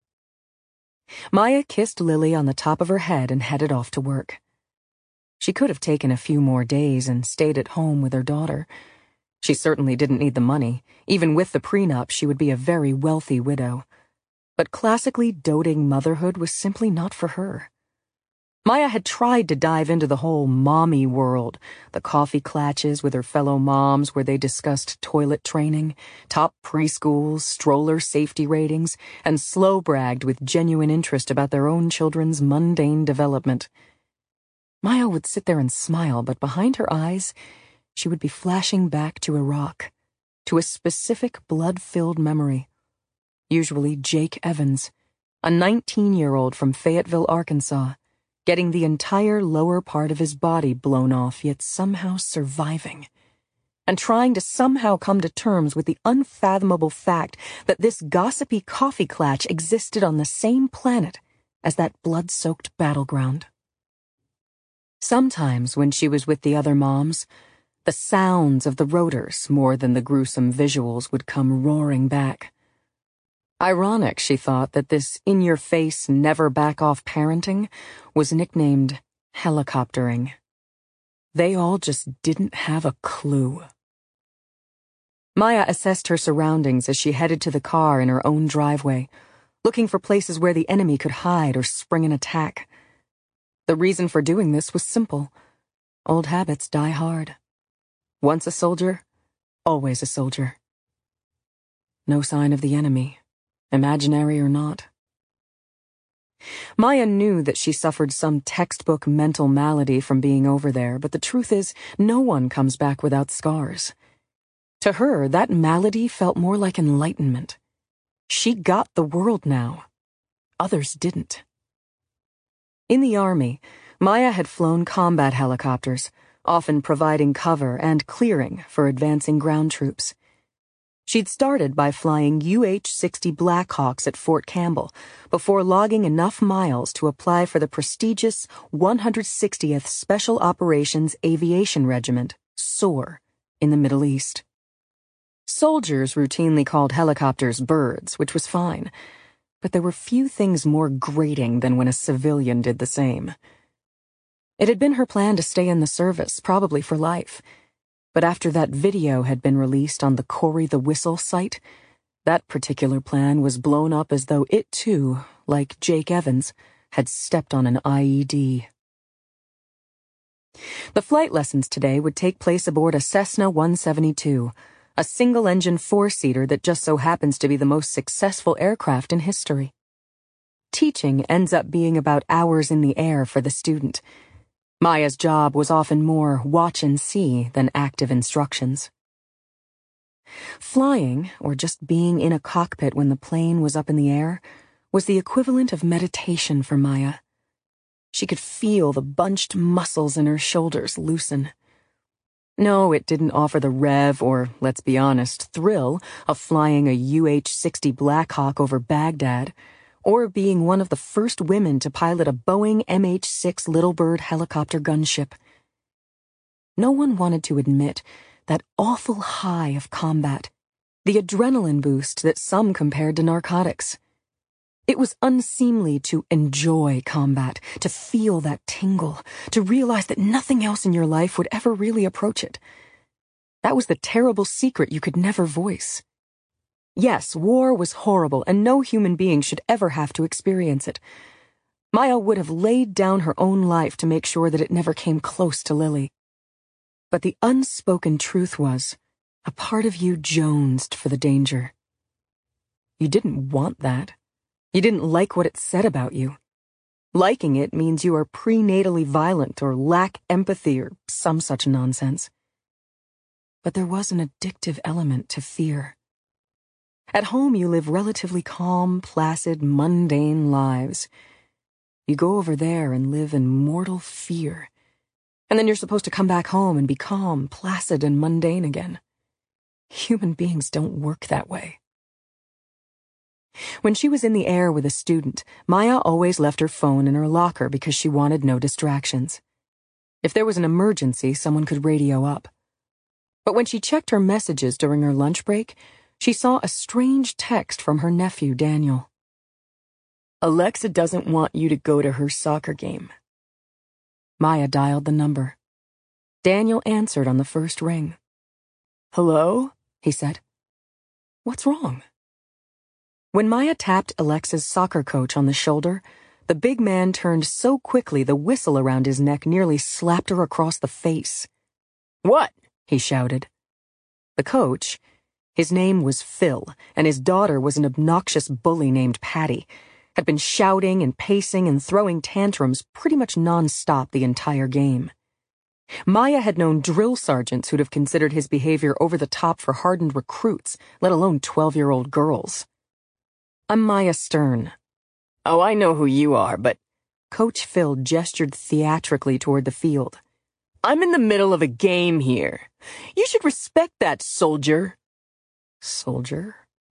Maya kissed Lily on the top of her head and headed off to work. She could have taken a few more days and stayed at home with her daughter, She certainly didn't need the money. Even with the prenup, she would be a very wealthy widow. But classically doting motherhood was simply not for her. Maya had tried to dive into the whole mommy world, the coffee clatches with her fellow moms where they discussed toilet training, top preschools, stroller safety ratings, and slow bragged with genuine interest about their own children's mundane development. Maya would sit there and smile, but behind her eyes, she would be flashing back to Iraq, to a specific blood-filled memory. Usually Jake Evans, a nineteen-year-old from Fayetteville, Arkansas, getting the entire lower part of his body blown off, yet somehow surviving, and trying to somehow come to terms with the unfathomable fact that this gossipy coffee clatch existed on the same planet as that blood-soaked battleground. Sometimes when she was with the other moms, the sounds of the rotors more than the gruesome visuals would come roaring back. Ironic, she thought, that this in-your-face, never-back-off parenting was nicknamed helicoptering. They all just didn't have a clue. Maya assessed her surroundings as she headed to the car in her own driveway, looking for places where the enemy could hide or spring an attack. The reason for doing this was simple. Old habits die hard. Once a soldier, always a soldier. No sign of the enemy. Imaginary or not. Maya knew that she suffered some textbook mental malady from being over there, but the truth is, no one comes back without scars. To her, that malady felt more like enlightenment. She got the world now. Others didn't. In the Army, Maya had flown combat helicopters, often providing cover and clearing for advancing ground troops. She'd started by flying U H sixty Blackhawks at Fort Campbell before logging enough miles to apply for the prestigious one hundred sixtieth Special Operations Aviation Regiment, S O A R, in the Middle East. Soldiers routinely called helicopters birds, which was fine, but there were few things more grating than when a civilian did the same. It had been her plan to stay in the service, probably for life. But after that video had been released on the Corey the Whistle site, that particular plan was blown up as though it too, like Jake Evans, had stepped on an I E D. The flight lessons today would take place aboard a Cessna one seventy-two, a single-engine four-seater that just so happens to be the most successful aircraft in history. Teaching ends up being about hours in the air for the student. Maya's job was often more watch and see than active instructions. Flying, or just being in a cockpit when the plane was up in the air, was the equivalent of meditation for Maya. She could feel the bunched muscles in her shoulders loosen. No, it didn't offer the rev or, let's be honest, thrill of flying a U H sixty Blackhawk over Baghdad, or being one of the first women to pilot a Boeing M H six Little Bird helicopter gunship. No one wanted to admit that awful high of combat, the adrenaline boost that some compared to narcotics. It was unseemly to enjoy combat, to feel that tingle, to realize that nothing else in your life would ever really approach it. That was the terrible secret you could never voice. Yes, war was horrible, and no human being should ever have to experience it. Maya would have laid down her own life to make sure that it never came close to Lily. But the unspoken truth was, a part of you jonesed for the danger. You didn't want that. You didn't like what it said about you. Liking it means you are prenatally violent or lack empathy or some such nonsense. But there was an addictive element to fear. At home, you live relatively calm, placid, mundane lives. You go over there and live in mortal fear. And then you're supposed to come back home and be calm, placid, and mundane again. Human beings don't work that way. When she was in the air with a student, Maya always left her phone in her locker because she wanted no distractions. If there was an emergency, someone could radio up. But when she checked her messages during her lunch break, she saw a strange text from her nephew, Daniel. Alexa doesn't want you to go to her soccer game. Maya dialed the number. Daniel answered on the first ring. "Hello?" he said. "What's wrong?" When Maya tapped Alexa's soccer coach on the shoulder, the big man turned so quickly the whistle around his neck nearly slapped her across the face. "What?" he shouted. The coach, his name was Phil, and his daughter was an obnoxious bully named Patty, had been shouting and pacing and throwing tantrums pretty much non-stop the entire game. Maya had known drill sergeants who'd have considered his behavior over the top for hardened recruits, let alone twelve-year-old girls. "I'm Maya Stern." "Oh, I know who you are, but—" Coach Phil gestured theatrically toward the field. "I'm in the middle of a game here. You should respect that, soldier." "Soldier?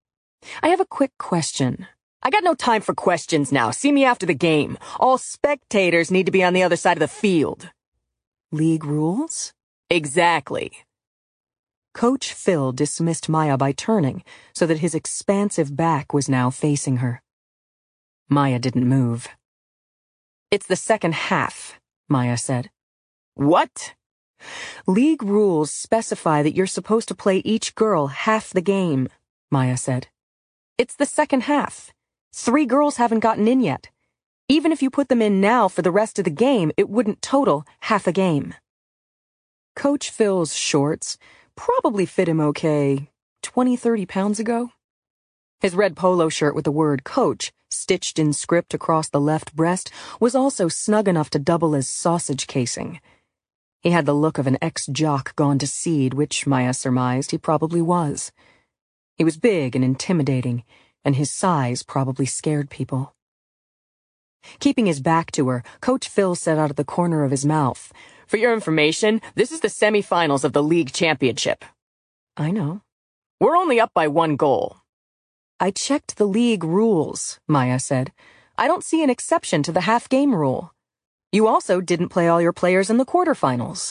I have a quick question." "I got no time for questions now. See me after the game. All spectators need to be on the other side of the field." "League rules?" "Exactly." Coach Phil dismissed Maya by turning so that his expansive back was now facing her. Maya didn't move. "It's the second half," Maya said. "What?" "League rules specify that you're supposed to play each girl half the game," Maya said. "It's the second half. Three girls haven't gotten in yet. Even if you put them in now for the rest of the game, it wouldn't total half a game." Coach Phil's shorts probably fit him okay twenty, thirty pounds ago. His red polo shirt with the word coach stitched in script across the left breast was also snug enough to double as sausage casing. He had the look of an ex-jock gone to seed, which Maya surmised he probably was. He was big and intimidating, and his size probably scared people. Keeping his back to her, Coach Phil said out of the corner of his mouth, "For your information, this is the semifinals of the league championship." "I know." "We're only up by one goal." "I checked the league rules," Maya said. "I don't see an exception to the half-game rule. You also didn't play all your players in the quarterfinals."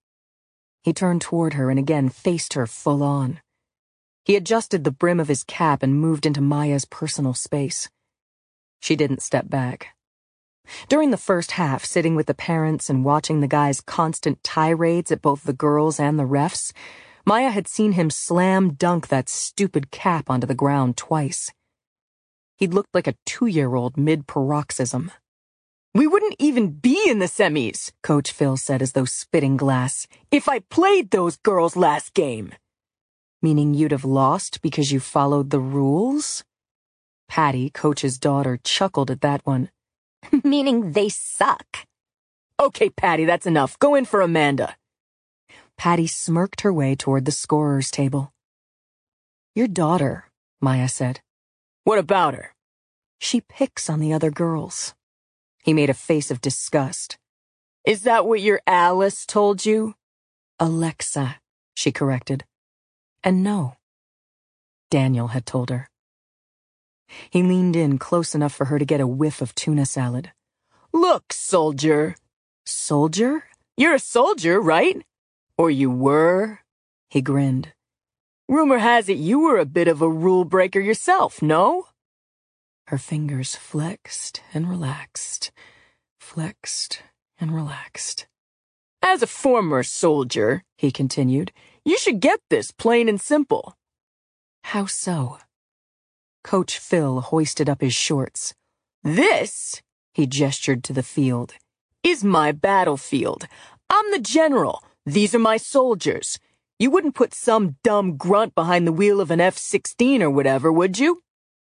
He turned toward her and again faced her full on. He adjusted the brim of his cap and moved into Maya's personal space. She didn't step back. During the first half, sitting with the parents and watching the guy's constant tirades at both the girls and the refs, Maya had seen him slam dunk that stupid cap onto the ground twice. He'd looked like a two-year-old mid-paroxysm. "We wouldn't even be in the semis," Coach Phil said as though spitting glass, "if I played those girls last game." "Meaning you'd have lost because you followed the rules?" Patty, Coach's daughter, chuckled at that one. Meaning they suck. "Okay, Patty, that's enough. Go in for Amanda." Patty smirked her way toward the scorer's table. "Your daughter," Maya said. "What about her?" "She picks on the other girls." He made a face of disgust. "Is that what your Alice told you?" "Alexa," she corrected. And no, Daniel had told her. He leaned in close enough for her to get a whiff of tuna salad. "Look, soldier." "Soldier?" "You're a soldier, right? Or you were?" He grinned. "Rumor has it you were a bit of a rule breaker yourself, no?" Her fingers flexed and relaxed, flexed and relaxed. "As a former soldier," he continued, "you should get this, plain and simple." "How so?" Coach Phil hoisted up his shorts. "This," he gestured to the field, "is my battlefield. I'm the general. These are my soldiers. You wouldn't put some dumb grunt behind the wheel of an F sixteen or whatever, would you?"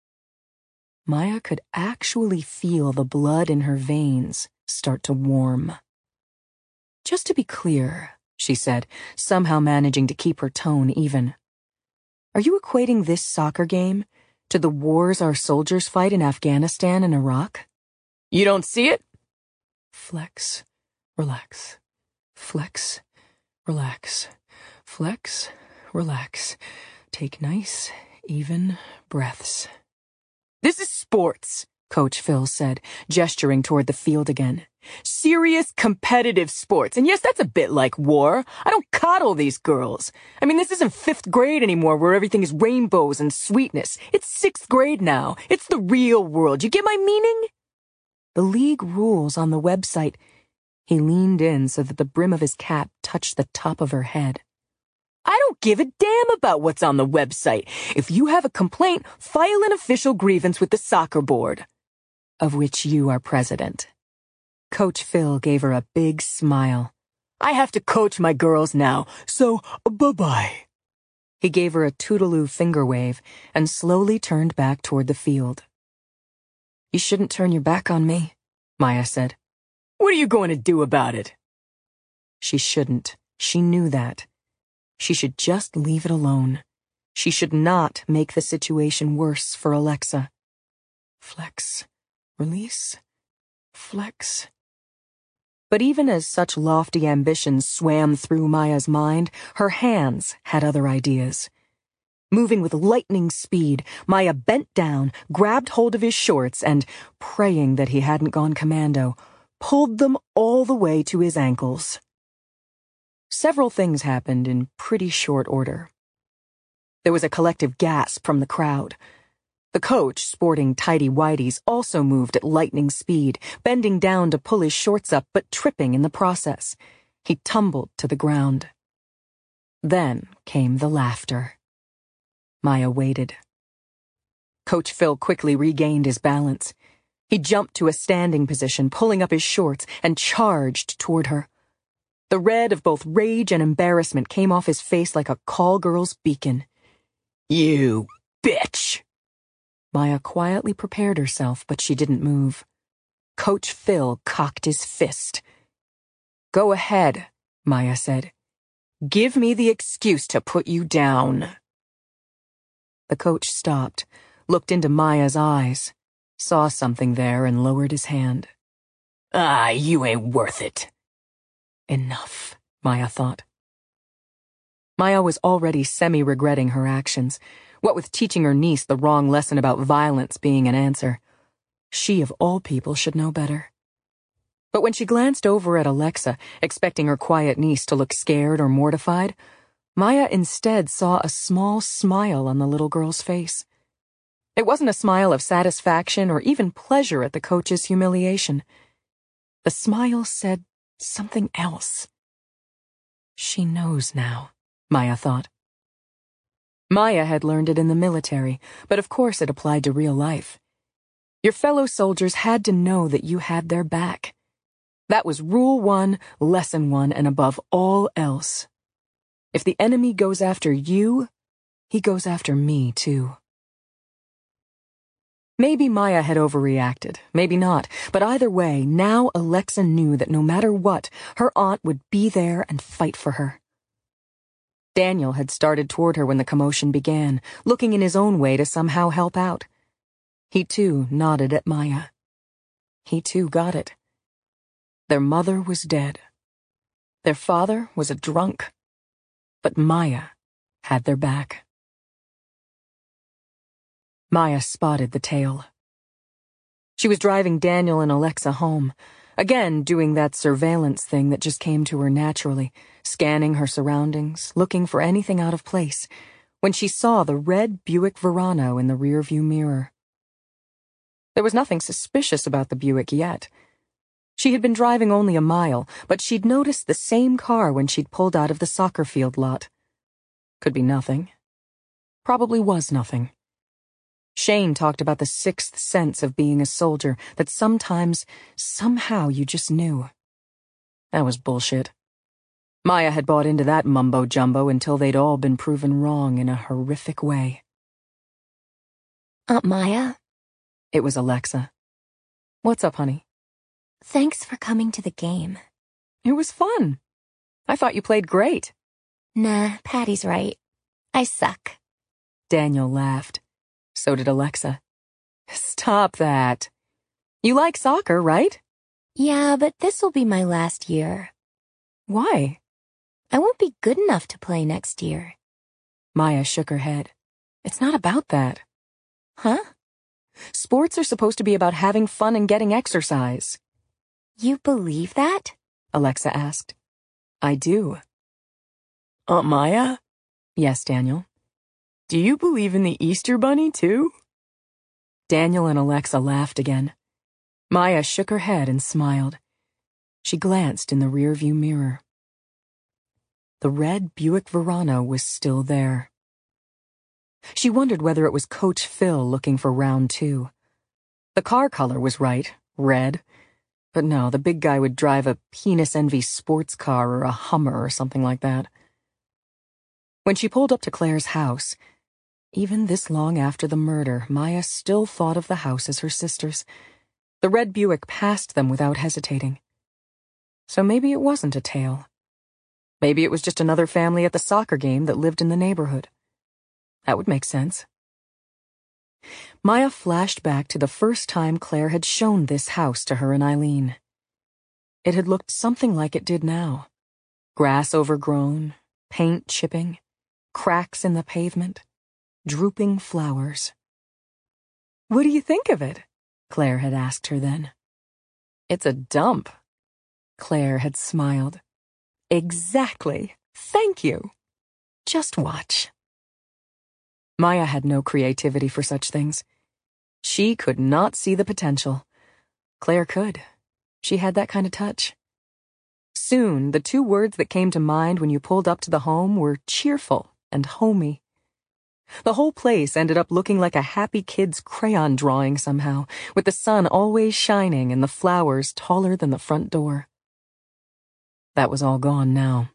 Maya could actually feel the blood in her veins start to warm. "Just to be clear," she said, somehow managing to keep her tone even. "Are you equating this soccer game to the wars our soldiers fight in Afghanistan and Iraq?" "You don't see it?" Flex, relax, flex, relax, flex, relax. Take nice, even breaths. "This is sports," Coach Phil said, gesturing toward the field again. "Serious, competitive sports. And yes, that's a bit like war. I don't coddle these girls. I mean, this isn't fifth grade anymore where everything is rainbows and sweetness. It's sixth grade now. It's the real world. You get my meaning?" "The league rules on the website." He leaned in so that the brim of his cap touched the top of her head. "I don't give a damn about what's on the website. If you have a complaint, file an official grievance with the soccer board, of which you are president. Coach Phil gave her a big smile. I have to coach my girls now, so bye-bye. He gave her a toodaloo finger wave and slowly turned back toward the field. You shouldn't turn your back on me, Maya said. What are you going to do about it? She shouldn't. She knew that. She should just leave it alone. She should not make the situation worse for Alexa. Flex. Release. Flex. But even as such lofty ambitions swam through Maya's mind, her hands had other ideas. Moving with lightning speed, Maya bent down, grabbed hold of his shorts, and, praying that he hadn't gone commando, pulled them all the way to his ankles. Several things happened in pretty short order. There was a collective gasp from the crowd. The coach, sporting tighty-whities, also moved at lightning speed, bending down to pull his shorts up but tripping in the process. He tumbled to the ground. Then came the laughter. Maya waited. Coach Phil quickly regained his balance. He jumped to a standing position, pulling up his shorts, and charged toward her. The red of both rage and embarrassment came off his face like a call girl's beacon. You bitch! Maya quietly prepared herself, but she didn't move. Coach Phil cocked his fist. Go ahead, Maya said. Give me the excuse to put you down. The coach stopped, looked into Maya's eyes, saw something there, and lowered his hand. Ah, you ain't worth it. Enough, Maya thought. Maya was already semi-regretting her actions, what with teaching her niece the wrong lesson about violence being an answer. She, of all people, should know better. But when she glanced over at Alexa, expecting her quiet niece to look scared or mortified, Maya instead saw a small smile on the little girl's face. It wasn't a smile of satisfaction or even pleasure at the coach's humiliation. The smile said something else. She knows now, Maya thought. Maya had learned it in the military, but of course it applied to real life. Your fellow soldiers had to know that you had their back. That was rule one, lesson one, and above all else. If the enemy goes after you, he goes after me too. Maybe Maya had overreacted, maybe not, but either way, now Alexa knew that no matter what, her aunt would be there and fight for her. Daniel had started toward her when the commotion began, looking in his own way to somehow help out. He too nodded at Maya. He too got it. Their mother was dead. Their father was a drunk. But Maya had their back. Maya spotted the tail. She was driving Daniel and Alexa home, again doing that surveillance thing that just came to her naturally, scanning her surroundings, looking for anything out of place, when she saw the red Buick Verano in the rearview mirror. There was nothing suspicious about the Buick yet. She had been driving only a mile, but she'd noticed the same car when she'd pulled out of the soccer field lot. Could be nothing. Probably was nothing. Shane talked about the sixth sense of being a soldier, that sometimes, somehow you just knew. That was bullshit. Maya had bought into that mumbo-jumbo until they'd all been proven wrong in a horrific way. Aunt Maya? It was Alexa. What's up, honey? Thanks for coming to the game. It was fun. I thought you played great. Nah, Patty's right. I suck. Daniel laughed. So did Alexa. Stop that. You like soccer, right? Yeah, but this'll be my last year. Why? I won't be good enough to play next year. Maya shook her head. It's not about that. Huh? Sports are supposed to be about having fun and getting exercise. You believe that? Alexa asked. I do. Aunt Maya? Yes, Daniel. Do you believe in the Easter Bunny, too? Daniel and Alexa laughed again. Maya shook her head and smiled. She glanced in the rearview mirror. The red Buick Verano was still there. She wondered whether it was Coach Phil looking for round two. The car color was right, red. But no, the big guy would drive a penis envy sports car or a Hummer or something like that. When she pulled up to Claire's house, even this long after the murder, Maya still thought of the house as her sister's. The red Buick passed them without hesitating. So maybe it wasn't a tale. Maybe it was just another family at the soccer game that lived in the neighborhood. That would make sense. Maya flashed back to the first time Claire had shown this house to her and Eileen. It had looked something like it did now. Grass overgrown, paint chipping, cracks in the pavement, drooping flowers. "What do you think of it?" Claire had asked her then. "It's a dump." Claire had smiled. "Exactly. Thank you. Just watch." Maya had no creativity for such things. She could not see the potential. Claire could. She had that kind of touch. Soon, the two words that came to mind when you pulled up to the home were cheerful and homey. The whole place ended up looking like a happy kid's crayon drawing somehow, with the sun always shining and the flowers taller than the front door. That was all gone now.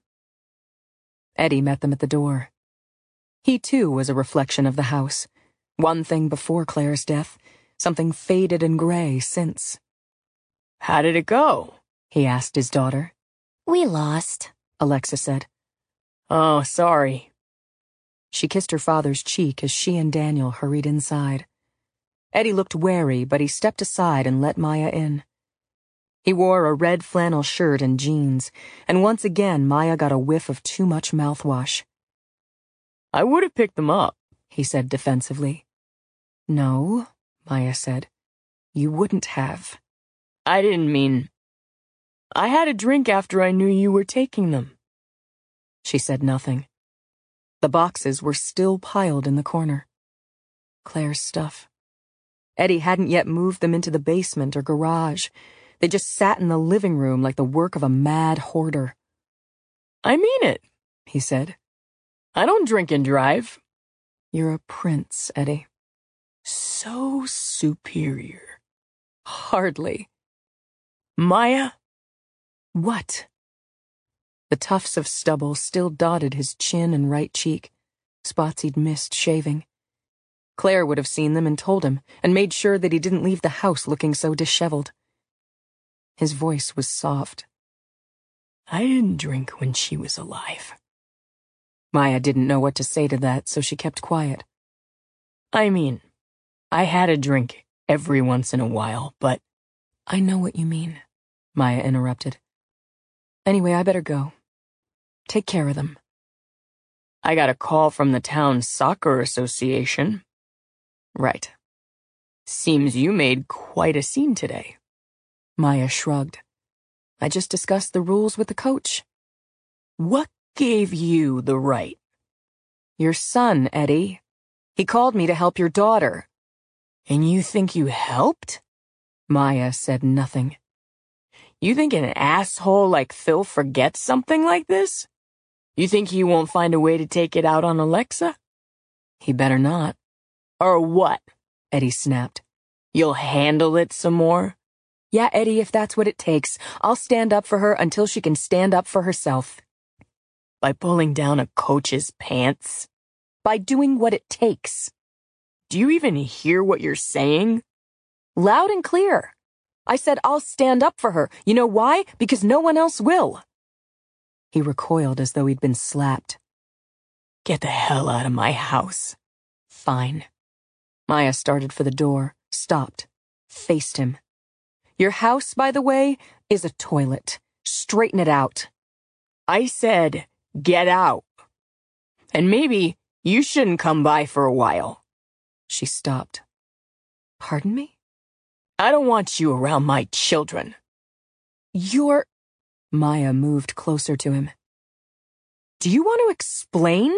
Eddie met them at the door. He, too, was a reflection of the house. One thing before Claire's death, something faded and gray since. "How did it go?" he asked his daughter. "We lost," Alexa said. "Oh, sorry." She kissed her father's cheek as she and Daniel hurried inside. Eddie looked wary, but he stepped aside and let Maya in. He wore a red flannel shirt and jeans, and once again Maya got a whiff of too much mouthwash. "I would have picked them up," he said defensively. "No," Maya said. "You wouldn't have." "I didn't mean... I had a drink after I knew you were taking them." She said nothing. The boxes were still piled in the corner. Claire's stuff. Eddie hadn't yet moved them into the basement or garage. They just sat in the living room like the work of a mad hoarder. "I mean it," he said. "I don't drink and drive." "You're a prince, Eddie." "So superior." "Hardly." "Maya?" "What?" The tufts of stubble still dotted his chin and right cheek, spots he'd missed shaving. Claire would have seen them and told him, and made sure that he didn't leave the house looking so disheveled. His voice was soft. "I didn't drink when she was alive." Maya didn't know what to say to that, so she kept quiet. "I mean, I had a drink every once in a while, but..." "I know what you mean," Maya interrupted. "Anyway, I better go. Take care of them." "I got a call from the town soccer association." "Right." "Seems you made quite a scene today." Maya shrugged. "I just discussed the rules with the coach." "What gave you the right?" "Your son, Eddie. He called me to help your daughter." "And you think you helped?" Maya said nothing. "You think an asshole like Phil forgets something like this? You think he won't find a way to take it out on Alexa?" "He better not." "Or what?" Eddie snapped. "You'll handle it some more?" "Yeah, Eddie, if that's what it takes. I'll stand up for her until she can stand up for herself." "By pulling down a coach's pants?" "By doing what it takes." "Do you even hear what you're saying?" "Loud and clear. I said I'll stand up for her. You know why? Because no one else will." He recoiled as though he'd been slapped. "Get the hell out of my house." "Fine." Maya started for the door, stopped, faced him. "Your house, by the way, is a toilet. Straighten it out." "I said, get out. And maybe you shouldn't come by for a while." She stopped. "Pardon me?" "I don't want you around my children." "You're..." Maya moved closer to him. "Do you want to explain?"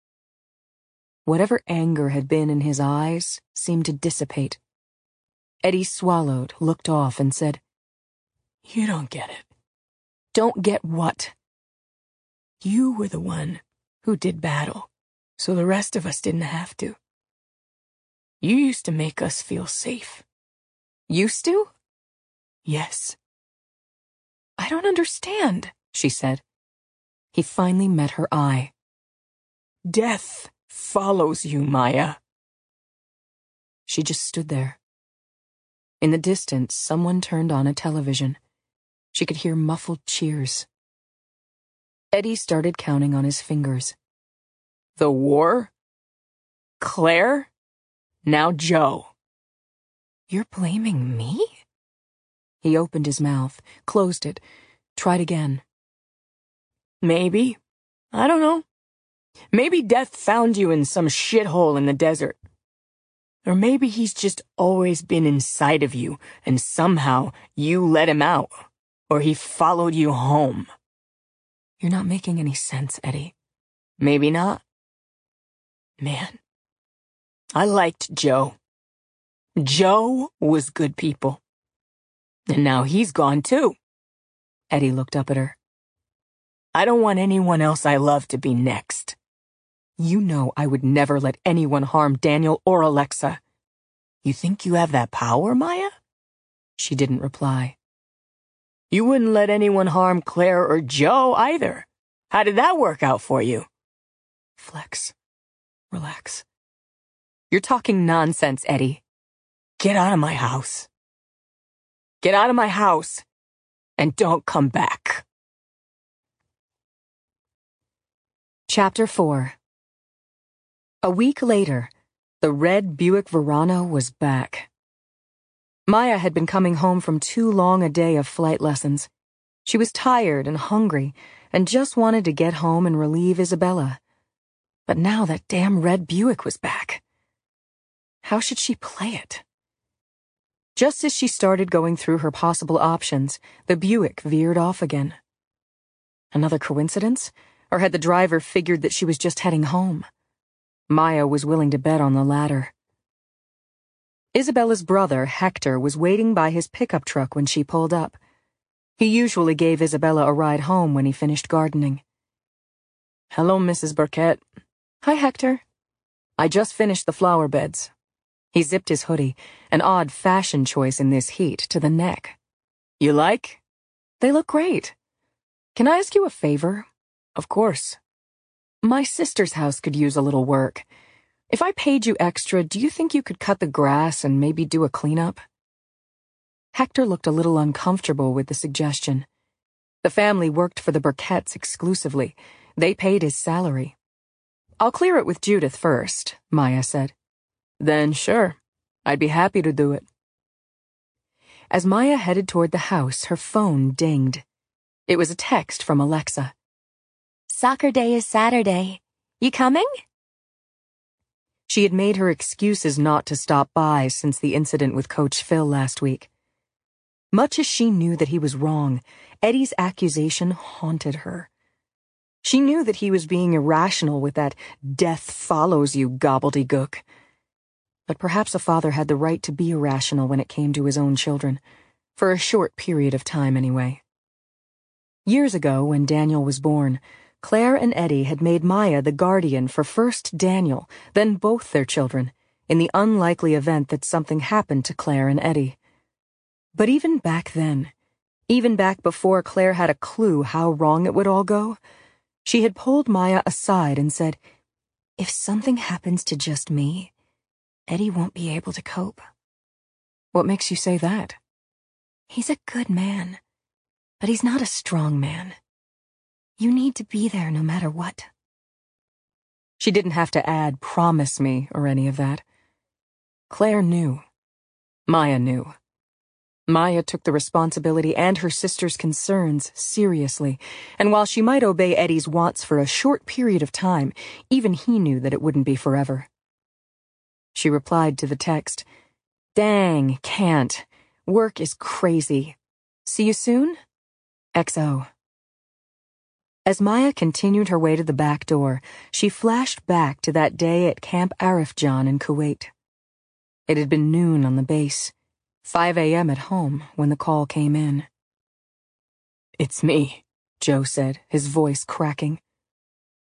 Whatever anger had been in his eyes seemed to dissipate. Eddie swallowed, looked off, and said, "You don't get it." "Don't get what?" You were the one who did battle, so the rest of us didn't have to. You used to make us feel safe. Used to? Yes. I don't understand, she said. He finally met her eye. Death follows you, Maya. She just stood there. In the distance, someone turned on a television. She could hear muffled cheers. Eddie started counting on his fingers. The war? Claire? Now Joe. You're blaming me? He opened his mouth, closed it, tried again. Maybe. I don't know. Maybe death found you in some shithole in the desert. Or maybe he's just always been inside of you, and somehow you let him out. Or he followed you home. You're not making any sense, Eddie. Maybe not. Man, I liked Joe. Joe was good people. And now he's gone too. Eddie looked up at her. I don't want anyone else I love to be next. You know I would never let anyone harm Daniel or Alexa. You think you have that power, Maya? She didn't reply. You wouldn't let anyone harm Claire or Joe either. How did that work out for you? Flex. Relax. You're talking nonsense, Eddie. Get out of my house. Get out of my house. And don't come back. Chapter four. A week later, the red Buick Verano was back. Maya had been coming home from too long a day of flight lessons. She was tired and hungry and just wanted to get home and relieve Isabella. But now that damn red Buick was back. How should she play it? Just as she started going through her possible options, the Buick veered off again. Another coincidence? Or had the driver figured that she was just heading home? Maya was willing to bet on the latter. Isabella's brother, Hector, was waiting by his pickup truck when she pulled up. He usually gave Isabella a ride home when he finished gardening. Hello, Missus Burkett. Hi, Hector. I just finished the flower beds. He zipped his hoodie, an odd fashion choice in this heat, to the neck. You like? They look great. Can I ask you a favor? Of course. My sister's house could use a little work. If I paid you extra, do you think you could cut the grass and maybe do a cleanup? Hector looked a little uncomfortable with the suggestion. The family worked for the Burketts exclusively. They paid his salary. I'll clear it with Judith first, Maya said. Then sure, I'd be happy to do it. As Maya headed toward the house, her phone dinged. It was a text from Alexa. Soccer day is Saturday. You coming? She had made her excuses not to stop by since the incident with Coach Phil last week. Much as she knew that he was wrong, Eddie's accusation haunted her. She knew that he was being irrational with that death follows you gobbledygook. But perhaps a father had the right to be irrational when it came to his own children, for a short period of time anyway. Years ago, when Daniel was born, Claire and Eddie had made Maya the guardian for first Daniel, then both their children, in the unlikely event that something happened to Claire and Eddie. But even back then, even back before Claire had a clue how wrong it would all go, she had pulled Maya aside and said, "If something happens to just me, Eddie won't be able to cope." What makes you say that? He's a good man, but he's not a strong man. You need to be there no matter what. She didn't have to add "promise me" or any of that. Claire knew. Maya knew. Maya took the responsibility and her sister's concerns seriously, and while she might obey Eddie's wants for a short period of time, even he knew that it wouldn't be forever. She replied to the text, "Dang, can't. Work is crazy. See you soon? X O." As Maya continued her way to the back door, she flashed back to that day at Camp Arifjan in Kuwait. It had been noon on the base, five a.m. at home when the call came in. "It's me," Joe said, his voice cracking.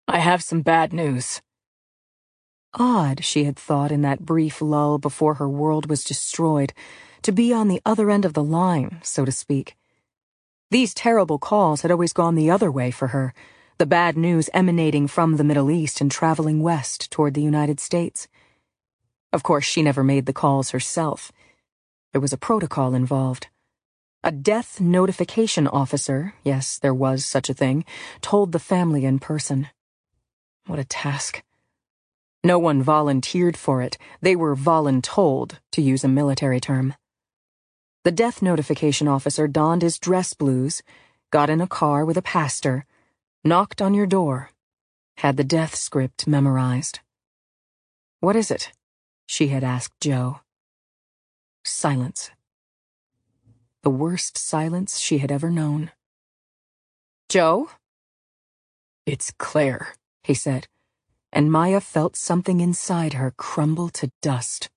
I have some bad news. Odd, she had thought in that brief lull before her world was destroyed, to be on the other end of the line, so to speak. These terrible calls had always gone the other way for her, the bad news emanating from the Middle East and traveling west toward the United States. Of course, she never made the calls herself. There was a protocol involved. A death notification officer, yes, there was such a thing, told the family in person. What a task. No one volunteered for it. They were voluntold, to use a military term. The death notification officer donned his dress blues, got in a car with a pastor, knocked on your door, had the death script memorized. "What is it?" she had asked Joe. Silence. The worst silence she had ever known. "Joe?" "It's Claire," he said, and Maya felt something inside her crumble to dust.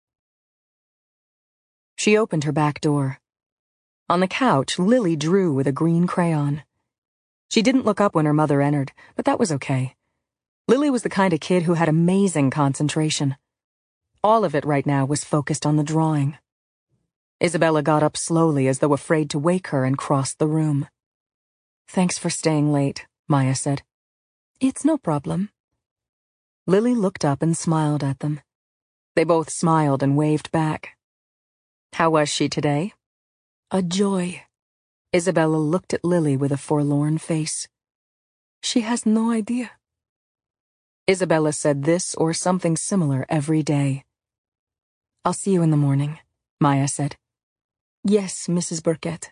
She opened her back door. On the couch, Lily drew with a green crayon. She didn't look up when her mother entered, but that was okay. Lily was the kind of kid who had amazing concentration. All of it right now was focused on the drawing. Isabella got up slowly as though afraid to wake her and crossed the room. "Thanks for staying late," Maya said. "It's no problem." Lily looked up and smiled at them. They both smiled and waved back. "How was she today?" "A joy." Isabella looked at Lily with a forlorn face. "She has no idea." Isabella said this or something similar every day. "I'll see you in the morning," Maya said. "Yes, Missus Burkett."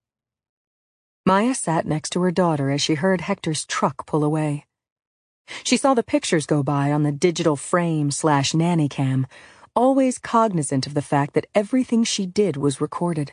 Maya sat next to her daughter as she heard Hector's truck pull away. She saw the pictures go by on the digital frame slash nanny cam, always cognizant of the fact that everything she did was recorded.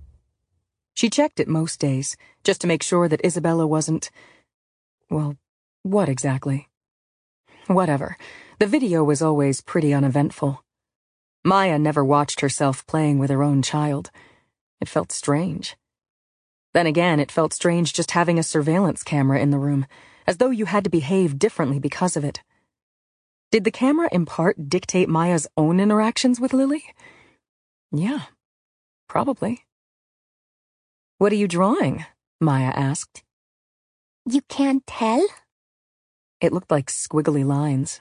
She checked it most days, just to make sure that Isabella wasn't... well, what exactly? Whatever. The video was always pretty uneventful. Maya never watched herself playing with her own child. It felt strange. Then again, it felt strange just having a surveillance camera in the room, as though you had to behave differently because of it. Did the camera in part dictate Maya's own interactions with Lily? Yeah, probably. "What are you drawing?" Maya asked. You can't tell? It looked like squiggly lines.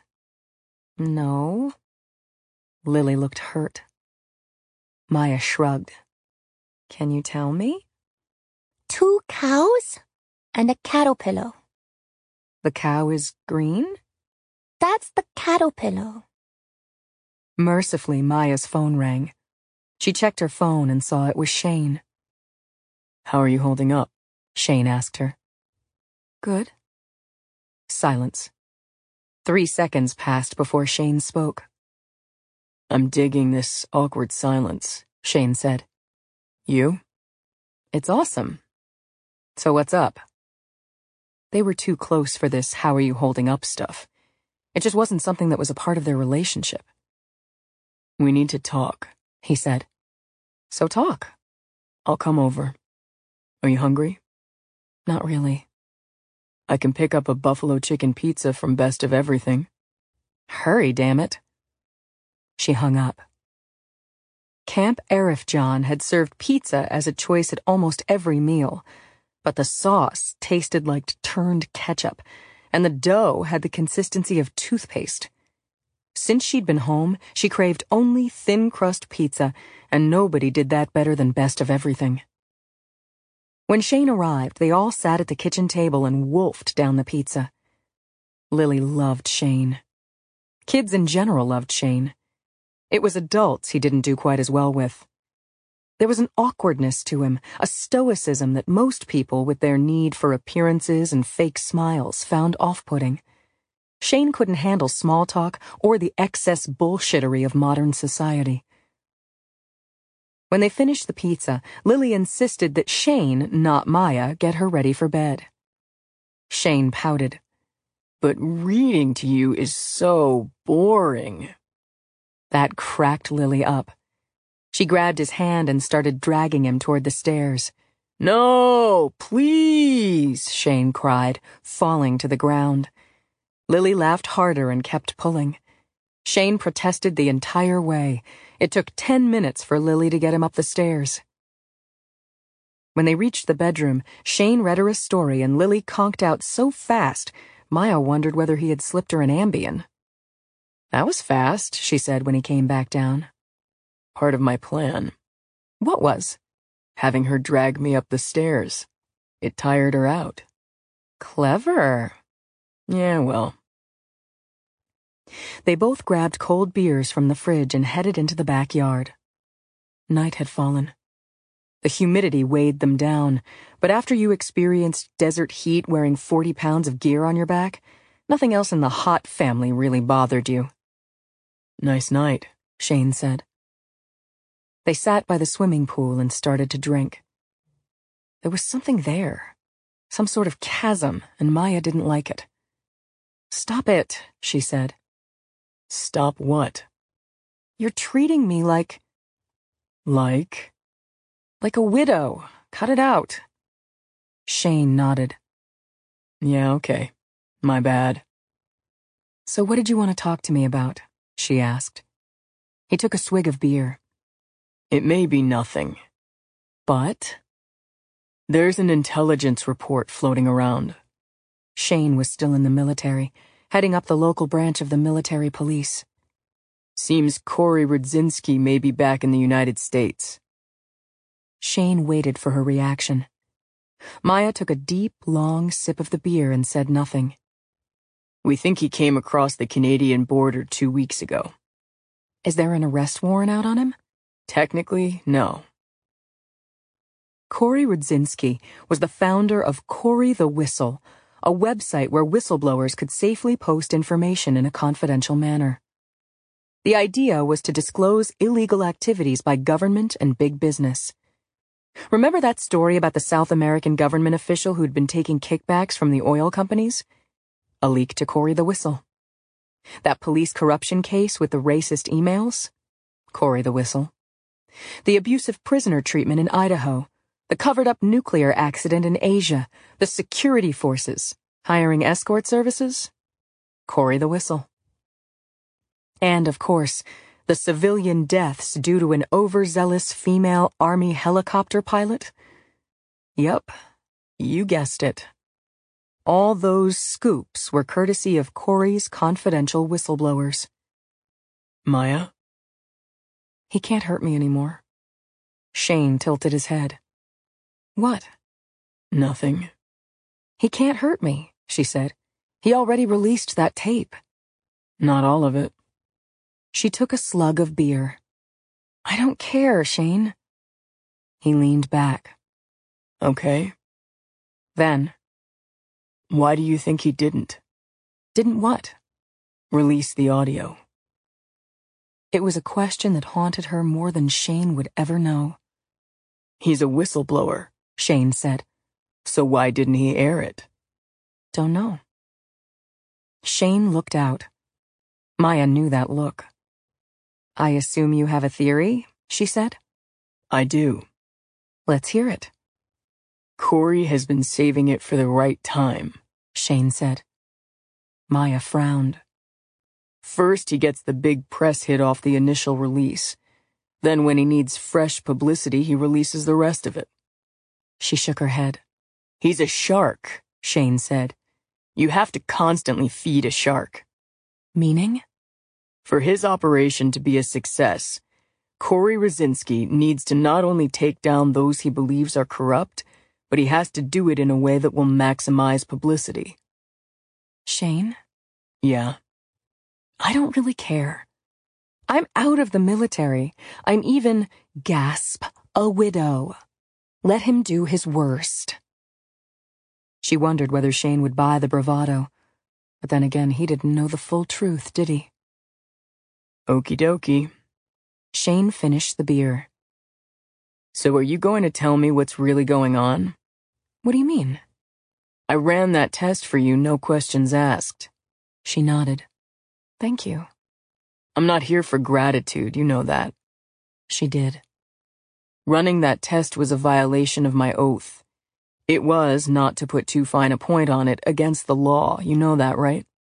No. Lily looked hurt. Maya shrugged. "Can you tell me?" Two cows and a caterpillar. The cow is green? That's the caterpillar. Mercifully, Maya's phone rang. She checked her phone and saw it was Shane. "How are you holding up?" Shane asked her. "Good." Silence. Three seconds passed before Shane spoke. "I'm digging this awkward silence," Shane said. "You?" "It's awesome. So what's up?" They were too close for this how are you holding up stuff. It just wasn't something that was a part of their relationship. "We need to talk," he said. "So talk. I'll come over. Are you hungry?" "Not really." "I can pick up a buffalo chicken pizza from Best of Everything." "Hurry, damn it." She hung up. Camp Arif John had served pizza as a choice at almost every meal, but the sauce tasted like turned ketchup, and the dough had the consistency of toothpaste. Since she'd been home, she craved only thin-crust pizza, and nobody did that better than Best of Everything. When Shane arrived, they all sat at the kitchen table and wolfed down the pizza. Lily loved Shane. Kids in general loved Shane. It was adults he didn't do quite as well with. There was an awkwardness to him, a stoicism that most people with their need for appearances and fake smiles found off-putting. Shane couldn't handle small talk or the excess bullshittery of modern society. When they finished the pizza, Lily insisted that Shane, not Maya, get her ready for bed. Shane pouted. "But reading to you is so boring." That cracked Lily up. She grabbed his hand and started dragging him toward the stairs. "No, please," Shane cried, falling to the ground. Lily laughed harder and kept pulling. Shane protested the entire way. It took ten minutes for Lily to get him up the stairs. When they reached the bedroom, Shane read her a story and Lily conked out so fast, Maya wondered whether he had slipped her an Ambien. "That was fast," she said when he came back down. "Part of my plan." "What was?" "Having her drag me up the stairs. It tired her out." "Clever." "Yeah, well." They both grabbed cold beers from the fridge and headed into the backyard. Night had fallen. The humidity weighed them down, but after you experienced desert heat wearing forty pounds of gear on your back, nothing else in the hot family really bothered you. "Nice night," Shane said. They sat by the swimming pool and started to drink. There was something there, some sort of chasm, and Maya didn't like it. "Stop it," she said. "Stop what?" "You're treating me like..." "Like?" "Like a widow. Cut it out." Shane nodded. "Yeah, okay. My bad." "So what did you want to talk to me about?" she asked. He took a swig of beer. "It may be nothing. But?" "There's an intelligence report floating around." Shane was still in the military, heading up the local branch of the military police. "Seems Corey Rudzinski may be back in the United States." Shane waited for her reaction. Maya took a deep, long sip of the beer and said nothing. "We think he came across the Canadian border two weeks ago." "Is there an arrest warrant out on him?" "Technically, no." Corey Rudzinski was the founder of Corey the Whistle, a website where whistleblowers could safely post information in a confidential manner. The idea was to disclose illegal activities by government and big business. Remember that story about the South American government official who'd been taking kickbacks from the oil companies? A leak to Corey the Whistle. That police corruption case with the racist emails? Corey the Whistle. The abusive prisoner treatment in Idaho. The covered-up nuclear accident in Asia. The security forces. Hiring escort services? Corey the Whistle. And, of course, the civilian deaths due to an overzealous female Army helicopter pilot? Yup, you guessed it. All those scoops were courtesy of Corey's confidential whistleblowers. "Maya?" "He can't hurt me anymore." Shane tilted his head. "What?" "Nothing." "He can't hurt me," she said. "He already released that tape." "Not all of it." She took a slug of beer. "I don't care, Shane." He leaned back. "Okay." Then, "Why do you think he didn't?" "Didn't what?" "Release the audio." It was a question that haunted her more than Shane would ever know. "He's a whistleblower," Shane said. "So why didn't he air it?" "Don't know." Shane looked out. Maya knew that look. "I assume you have a theory," she said. "I do." "Let's hear it." "Corey has been saving it for the right time," Shane said. Maya frowned. "First he gets the big press hit off the initial release. Then when he needs fresh publicity, he releases the rest of it." She shook her head. "He's a shark," Shane said. "You have to constantly feed a shark." "Meaning?" "For his operation to be a success, Corey Rudzinski needs to not only take down those he believes are corrupt, but he has to do it in a way that will maximize publicity." "Shane?" "Yeah?" "I don't really care. I'm out of the military. I'm even, gasp, a widow. Let him do his worst." She wondered whether Shane would buy the bravado, but then again he didn't know the full truth, did he? "Okie dokie." Shane finished the beer. "So are you going to tell me what's really going on?" "What do you mean?" "I ran that test for you, no questions asked." She nodded. "Thank you." "I'm not here for gratitude, you know that." She did. "Running that test was a violation of my oath. It was, not to put too fine a point on it, against the law, you know that, right?"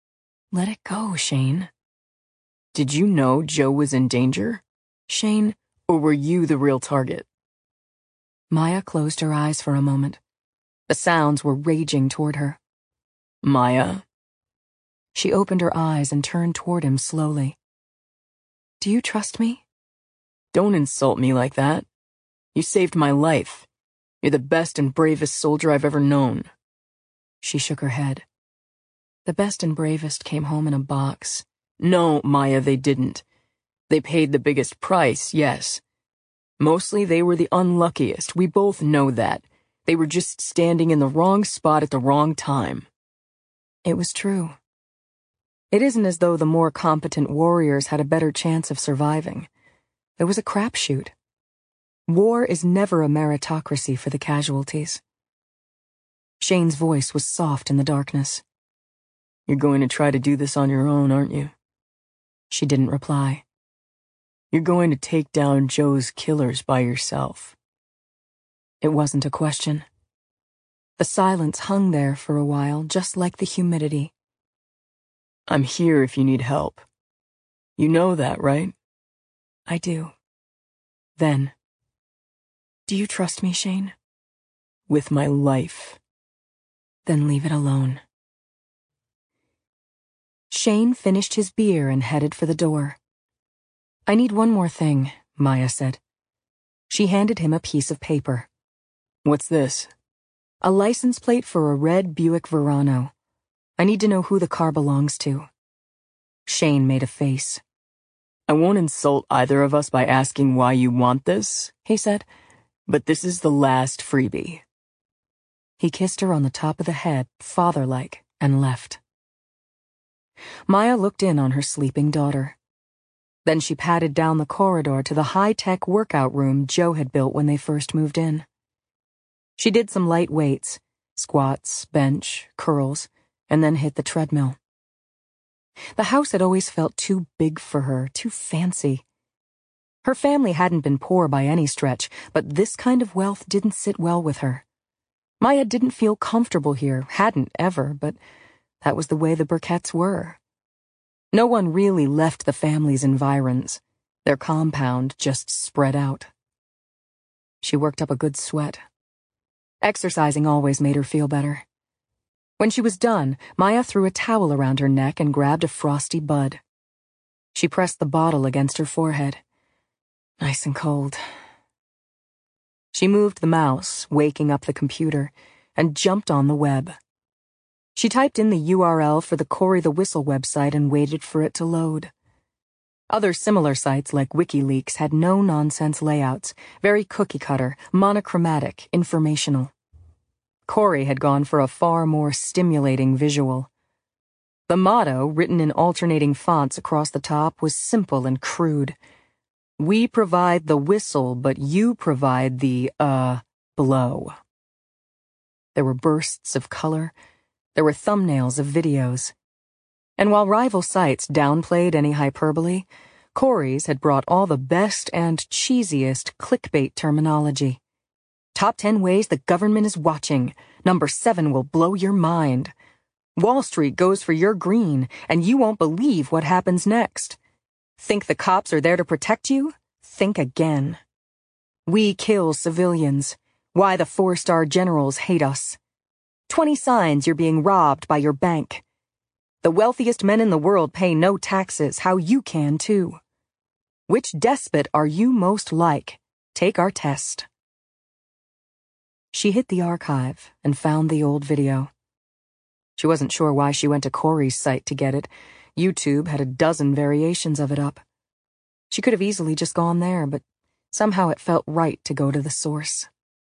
Let it go, Shane. Did you know Joe was in danger, Shane, or were you the real target? Maya closed her eyes for a moment. The sounds were raging toward her. Maya. She opened her eyes and turned toward him slowly. Do you trust me? Don't insult me like that. You saved my life. You're the best and bravest soldier I've ever known. She shook her head. The best and bravest came home in a box. No, Maya, they didn't. They paid the biggest price, yes. Mostly they were the unluckiest, we both know that. They were just standing in the wrong spot at the wrong time. It was true. It isn't as though the more competent warriors had a better chance of surviving. It was a crapshoot. War is never a meritocracy for the casualties. Shane's voice was soft in the darkness. You're going to try to do this on your own, aren't you? She didn't reply. You're going to take down Joe's killers by yourself. It wasn't a question. The silence hung there for a while, just like the humidity. I'm here if you need help. You know that, right? I do. Then, do you trust me, Shane? With my life. Then leave it alone. Shane finished his beer and headed for the door. I need one more thing, Maya said. She handed him a piece of paper. What's this? A license plate for a red Buick Verano. I need to know who the car belongs to. Shane made a face. I won't insult either of us by asking why you want this, he said, but this is the last freebie. He kissed her on the top of the head, father-like, and left. Maya looked in on her sleeping daughter. Then she padded down the corridor to the high-tech workout room Joe had built when they first moved in. She did some light weights, squats, bench, curls, and then hit the treadmill. The house had always felt too big for her, too fancy. Her family hadn't been poor by any stretch, but this kind of wealth didn't sit well with her. Maya didn't feel comfortable here, hadn't ever, but that was the way the Burketts were. No one really left the family's environs. Their compound just spread out. She worked up a good sweat. Exercising always made her feel better. When she was done, Maya threw a towel around her neck and grabbed a frosty bud. She pressed the bottle against her forehead. Nice and cold. She moved the mouse, waking up the computer, and jumped on the web. She typed in the U R L for the Cory the Whistle website and waited for it to load. Other similar sites like WikiLeaks had no-nonsense layouts, very cookie-cutter, monochromatic, informational. Cory had gone for a far more stimulating visual. The motto, written in alternating fonts across the top, was simple and crude. We provide the whistle, but you provide the, uh, blow. There were bursts of color. There were thumbnails of videos. And while rival sites downplayed any hyperbole, Cory's had brought all the best and cheesiest clickbait terminology. Top ten ways the government is watching. Number seven will blow your mind. Wall Street goes for your green, and you won't believe what happens next. Think the cops are there to protect you? Think again. We kill civilians. Why the four-star generals hate us. Twenty signs you're being robbed by your bank. The wealthiest men in the world pay no taxes, how you can too. Which despot are you most like? Take our test. She hit the archive and found the old video. She wasn't sure why she went to Cory's site to get it. YouTube had a dozen variations of it up. She could have easily just gone there, but somehow it felt right to go to the source.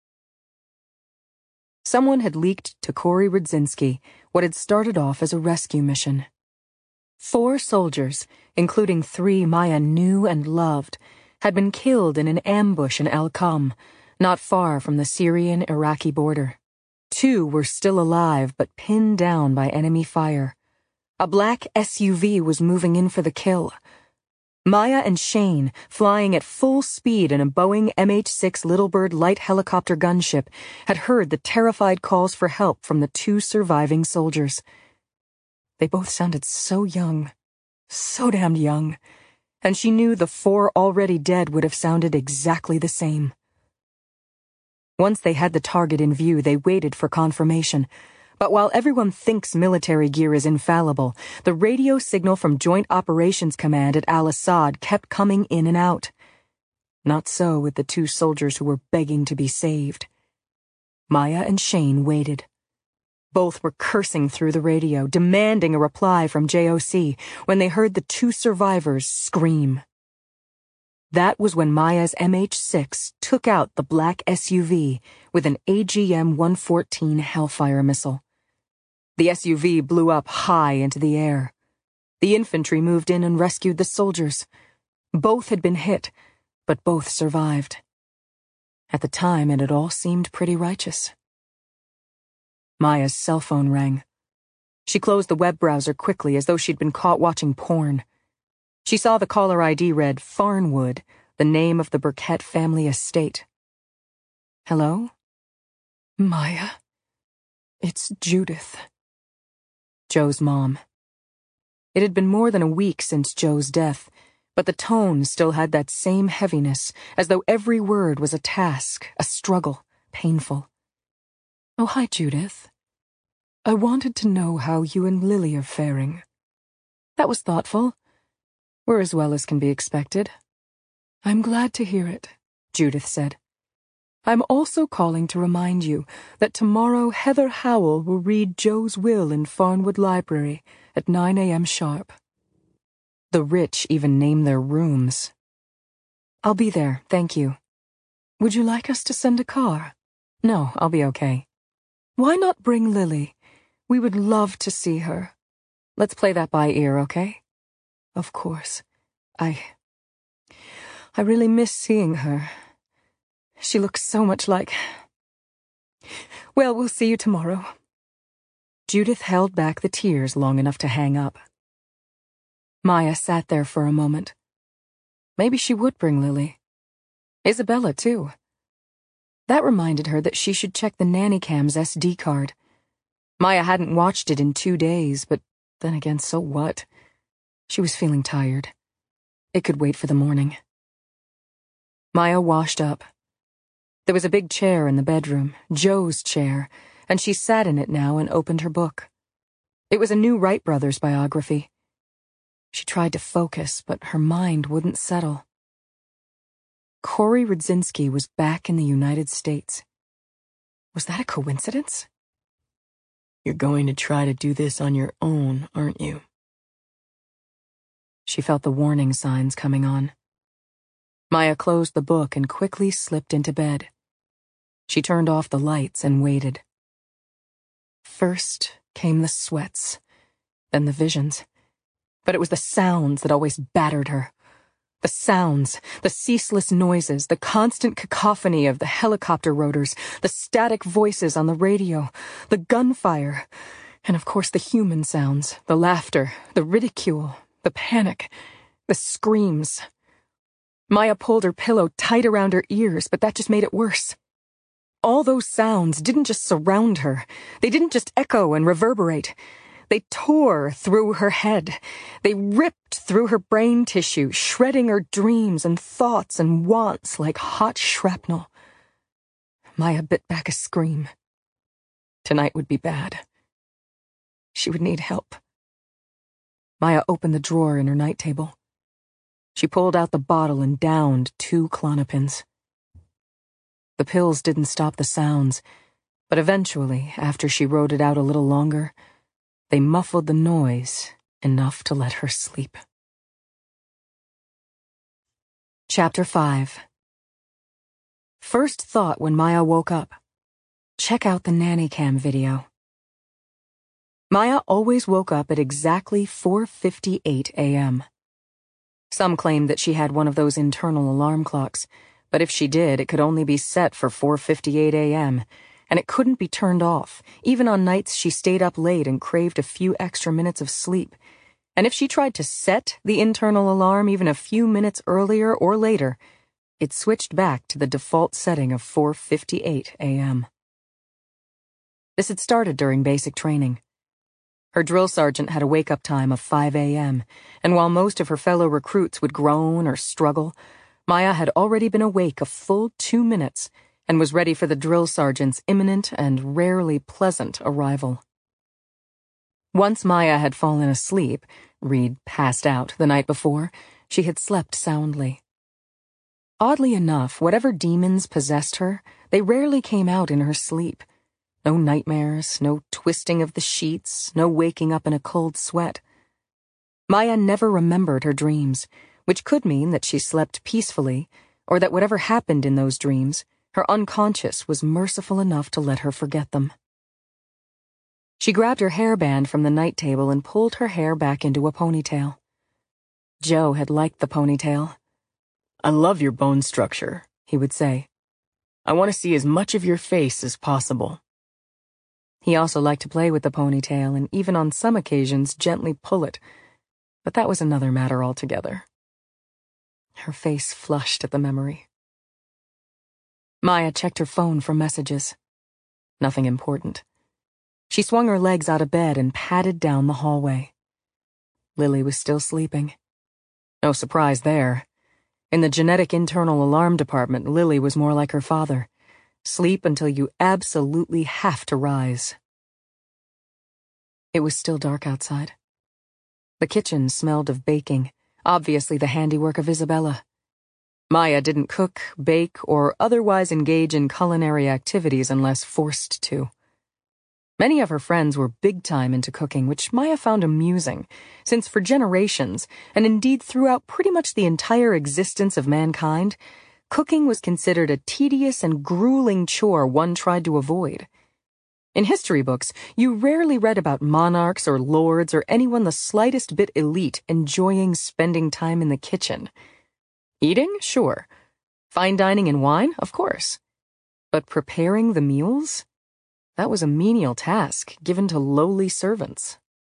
Someone had leaked to Cory Radzinski what had started off as a rescue mission. Four soldiers, including three Maya knew and loved, had been killed in an ambush in El Qam, not far from the Syrian-Iraqi border. Two were still alive but pinned down by enemy fire. A black S U V was moving in for the kill. Maya and Shane, flying at full speed in a Boeing M H six Little Bird light helicopter gunship, had heard the terrified calls for help from the two surviving soldiers. They both sounded so young. So damned young. And she knew the four already dead would have sounded exactly the same. Once they had the target in view, they waited for confirmation. But while everyone thinks military gear is infallible, the radio signal from Joint Operations Command at Al-Assad kept coming in and out. Not so with the two soldiers who were begging to be saved. Maya and Shane waited. Both were cursing through the radio, demanding a reply from J O C, when they heard the two survivors scream. That was when Maya's M H six took out the black S U V with an A G M one fourteen Hellfire missile. The S U V blew up high into the air. The infantry moved in and rescued the soldiers. Both had been hit, but both survived. At the time, it had all seemed pretty righteous. Maya's cell phone rang. She closed the web browser quickly as though she'd been caught watching porn. She saw the caller I D read Farnwood, the name of the Burkett family estate. Hello? Maya? It's Judith. Joe's mom. It had been more than a week since Joe's death, but the tone still had that same heaviness, as though every word was a task, a struggle, painful. Oh, hi, Judith. I wanted to know how you and Lily are faring. That was thoughtful. We're as well as can be expected. I'm glad to hear it, Judith said. I'm also calling to remind you that tomorrow Heather Howell will read Joe's will in Farnwood Library at nine a.m. sharp. The rich even name their rooms. I'll be there, thank you. Would you like us to send a car? No, I'll be okay. Why not bring Lily? We would love to see her. Let's play that by ear, okay? Of course. I... I really miss seeing her. She looks so much like... Well, we'll see you tomorrow. Judith held back the tears long enough to hang up. Maya sat there for a moment. Maybe she would bring Lily. Isabella, too. That reminded her that she should check the nanny cam's S D card. Maya hadn't watched it in two days, but then again, so what? She was feeling tired. It could wait for the morning. Maya washed up. There was a big chair in the bedroom, Joe's chair, and she sat in it now and opened her book. It was a new Wright brothers biography. She tried to focus, but her mind wouldn't settle. Corey Rudzinski was back in the United States. Was that a coincidence? You're going to try to do this on your own, aren't you? She felt the warning signs coming on. Maya closed the book and quickly slipped into bed. She turned off the lights and waited. First came the sweats, then the visions. But it was the sounds that always battered her. The sounds, the ceaseless noises, the constant cacophony of the helicopter rotors, the static voices on the radio, the gunfire, and of course the human sounds, the laughter, the ridicule, the panic, the screams. Maya pulled her pillow tight around her ears, but that just made it worse. All those sounds didn't just surround her. They didn't just echo and reverberate. They tore through her head. They ripped through her brain tissue, shredding her dreams and thoughts and wants like hot shrapnel. Maya bit back a scream. Tonight would be bad. She would need help. Maya opened the drawer in her night table. She pulled out the bottle and downed two Klonopins. The pills didn't stop the sounds, but eventually, after she rode it out a little longer, they muffled the noise enough to let her sleep. Chapter five. First thought when Maya woke up. Check out the nanny cam video. Maya always woke up at exactly four fifty-eight a.m. Some claimed that she had one of those internal alarm clocks, but if she did, it could only be set for four fifty-eight a.m., and it couldn't be turned off, even on nights she stayed up late and craved a few extra minutes of sleep. And if she tried to set the internal alarm even a few minutes earlier or later, it switched back to the default setting of four fifty-eight a.m. This had started during basic training. Her drill sergeant had a wake-up time of five a.m., and while most of her fellow recruits would groan or struggle, Maya had already been awake a full two minutes and was ready for the drill sergeant's imminent and rarely pleasant arrival. Once Maya had fallen asleep, Reed passed out the night before, she had slept soundly. Oddly enough, whatever demons possessed her, they rarely came out in her sleep. No nightmares, no twisting of the sheets, no waking up in a cold sweat. Maya never remembered her dreams, which could mean that she slept peacefully, or that whatever happened in those dreams, her unconscious was merciful enough to let her forget them. She grabbed her hairband from the night table and pulled her hair back into a ponytail. Joe had liked the ponytail. "I love your bone structure," he would say. "I want to see as much of your face as possible." He also liked to play with the ponytail and even on some occasions gently pull it, but that was another matter altogether. Her face flushed at the memory. Maya checked her phone for messages. Nothing important. She swung her legs out of bed and padded down the hallway. Lily was still sleeping. No surprise there. In the genetic internal alarm department, Lily was more like her father. Sleep until you absolutely have to rise. It was still dark outside. The kitchen smelled of baking, obviously the handiwork of Isabella. Maya didn't cook, bake, or otherwise engage in culinary activities unless forced to. Many of her friends were big time into cooking, which Maya found amusing, since for generations, and indeed throughout pretty much the entire existence of mankind, cooking was considered a tedious and grueling chore one tried to avoid. In history books, you rarely read about monarchs or lords or anyone the slightest bit elite enjoying spending time in the kitchen. Eating? Sure. Fine dining and wine? Of course. But preparing the meals? That was a menial task given to lowly servants.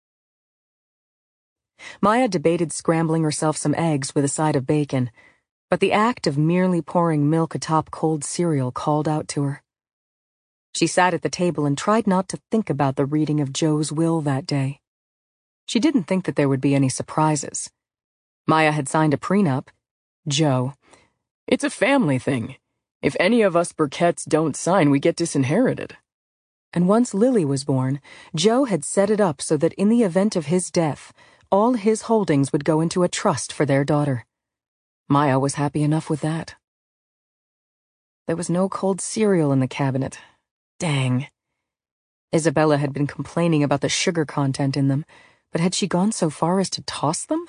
Maya debated scrambling herself some eggs with a side of bacon, but the act of merely pouring milk atop cold cereal called out to her. She sat at the table and tried not to think about the reading of Joe's will that day. She didn't think that there would be any surprises. Maya had signed a prenup. Joe, "It's a family thing. If any of us Burketts don't sign, we get disinherited." And once Lily was born, Joe had set it up so that in the event of his death, all his holdings would go into a trust for their daughter. Maya was happy enough with that. There was no cold cereal in the cabinet. Dang. Isabella had been complaining about the sugar content in them, but had she gone so far as to toss them?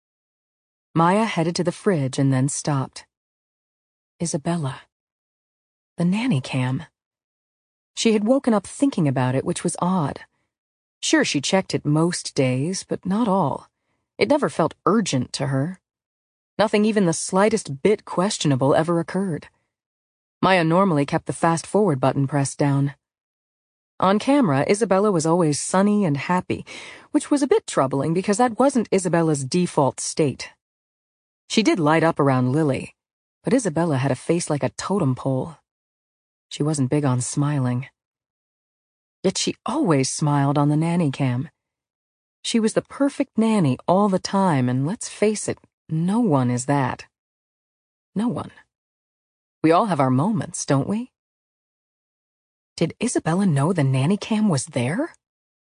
Maya headed to the fridge and then stopped. Isabella. The nanny cam. She had woken up thinking about it, which was odd. Sure, she checked it most days, but not all. It never felt urgent to her. Nothing even the slightest bit questionable ever occurred. Maya normally kept the fast-forward button pressed down. On camera, Isabella was always sunny and happy, which was a bit troubling because that wasn't Isabella's default state. She did light up around Lily, but Isabella had a face like a totem pole. She wasn't big on smiling. Yet she always smiled on the nanny cam. She was the perfect nanny all the time, and let's face it, no one is that. No one. We all have our moments, don't we? Did Isabella know the nanny cam was there?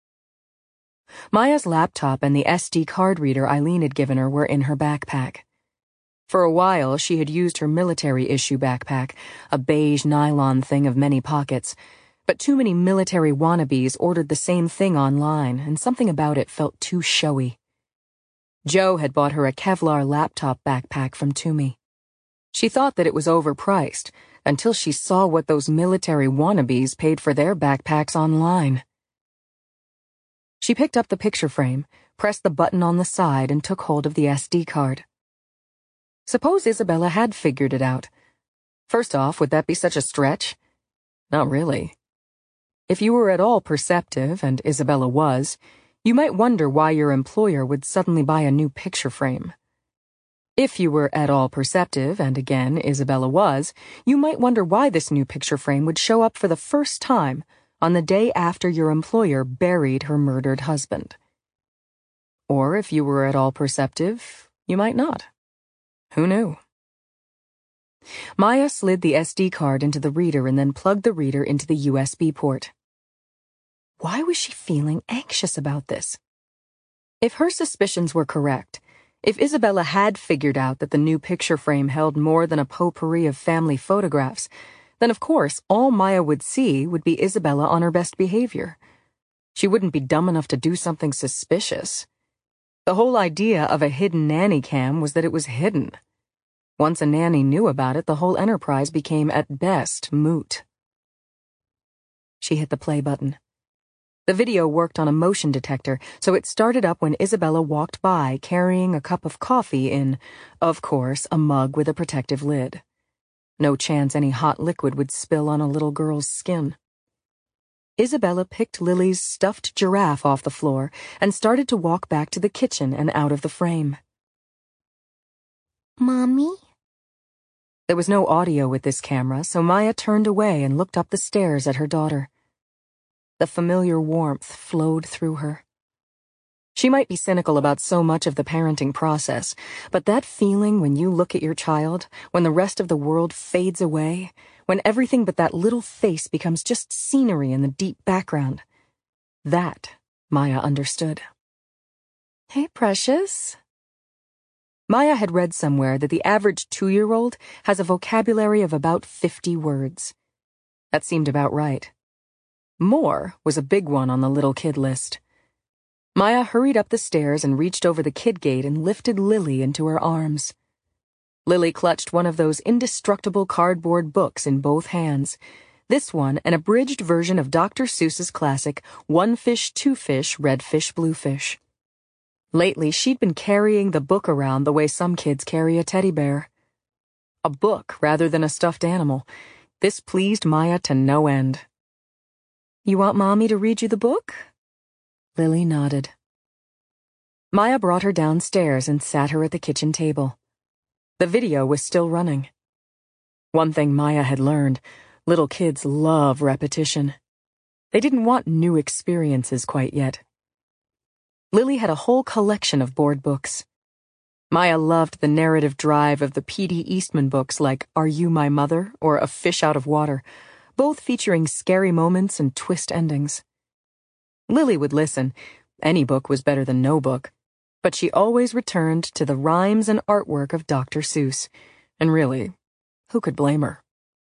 Maya's laptop and the S D card reader Eileen had given her were in her backpack. For a while, she had used her military-issue backpack, a beige nylon thing of many pockets, but too many military wannabes ordered the same thing online, and something about it felt too showy. Joe had bought her a Kevlar laptop backpack from Toomey. She thought that it was overpriced, until she saw what those military wannabes paid for their backpacks online. She picked up the picture frame, pressed the button on the side, and took hold of the S D card. Suppose Isabella had figured it out. First off, would that be such a stretch? Not really. If you were at all perceptive, and Isabella was, you might wonder why your employer would suddenly buy a new picture frame. If you were at all perceptive, and again, Isabella was, you might wonder why this new picture frame would show up for the first time on the day after your employer buried her murdered husband. Or if you were at all perceptive, you might not. Who knew? Maya slid the S D card into the reader and then plugged the reader into the U S B port. Why was she feeling anxious about this? If her suspicions were correct, if Isabella had figured out that the new picture frame held more than a potpourri of family photographs, then of course all Maya would see would be Isabella on her best behavior. She wouldn't be dumb enough to do something suspicious. The whole idea of a hidden nanny cam was that it was hidden. Once a nanny knew about it, the whole enterprise became at best moot. She hit the play button. The video worked on a motion detector, so it started up when Isabella walked by carrying a cup of coffee in, of course, a mug with a protective lid. No chance any hot liquid would spill on a little girl's skin. Isabella picked Lily's stuffed giraffe off the floor and started to walk back to the kitchen and out of the frame. Mommy? There was no audio with this camera, so Maya turned away and looked up the stairs at her daughter. The familiar warmth flowed through her. She might be cynical about so much of the parenting process, but that feeling when you look at your child, when the rest of the world fades away, when everything but that little face becomes just scenery in the deep background, that Maya understood. Hey, precious. Maya had read somewhere that the average two-year-old has a vocabulary of about fifty words. That seemed about right. More was a big one on the little kid list. Maya hurried up the stairs and reached over the kid gate and lifted Lily into her arms. Lily clutched one of those indestructible cardboard books in both hands. This one, an abridged version of Doctor Seuss's classic, One Fish, Two Fish, Red Fish, Blue Fish. Lately, she'd been carrying the book around the way some kids carry a teddy bear. A book rather than a stuffed animal. This pleased Maya to no end. You want Mommy to read you the book? Lily nodded. Maya brought her downstairs and sat her at the kitchen table. The video was still running. One thing Maya had learned, little kids love repetition. They didn't want new experiences quite yet. Lily had a whole collection of board books. Maya loved the narrative drive of the P D Eastman books like Are You My Mother or A Fish Out of Water, both featuring scary moments and twist endings. Lily would listen. Any book was better than no book. But she always returned to the rhymes and artwork of Doctor Seuss. And really, who could blame her?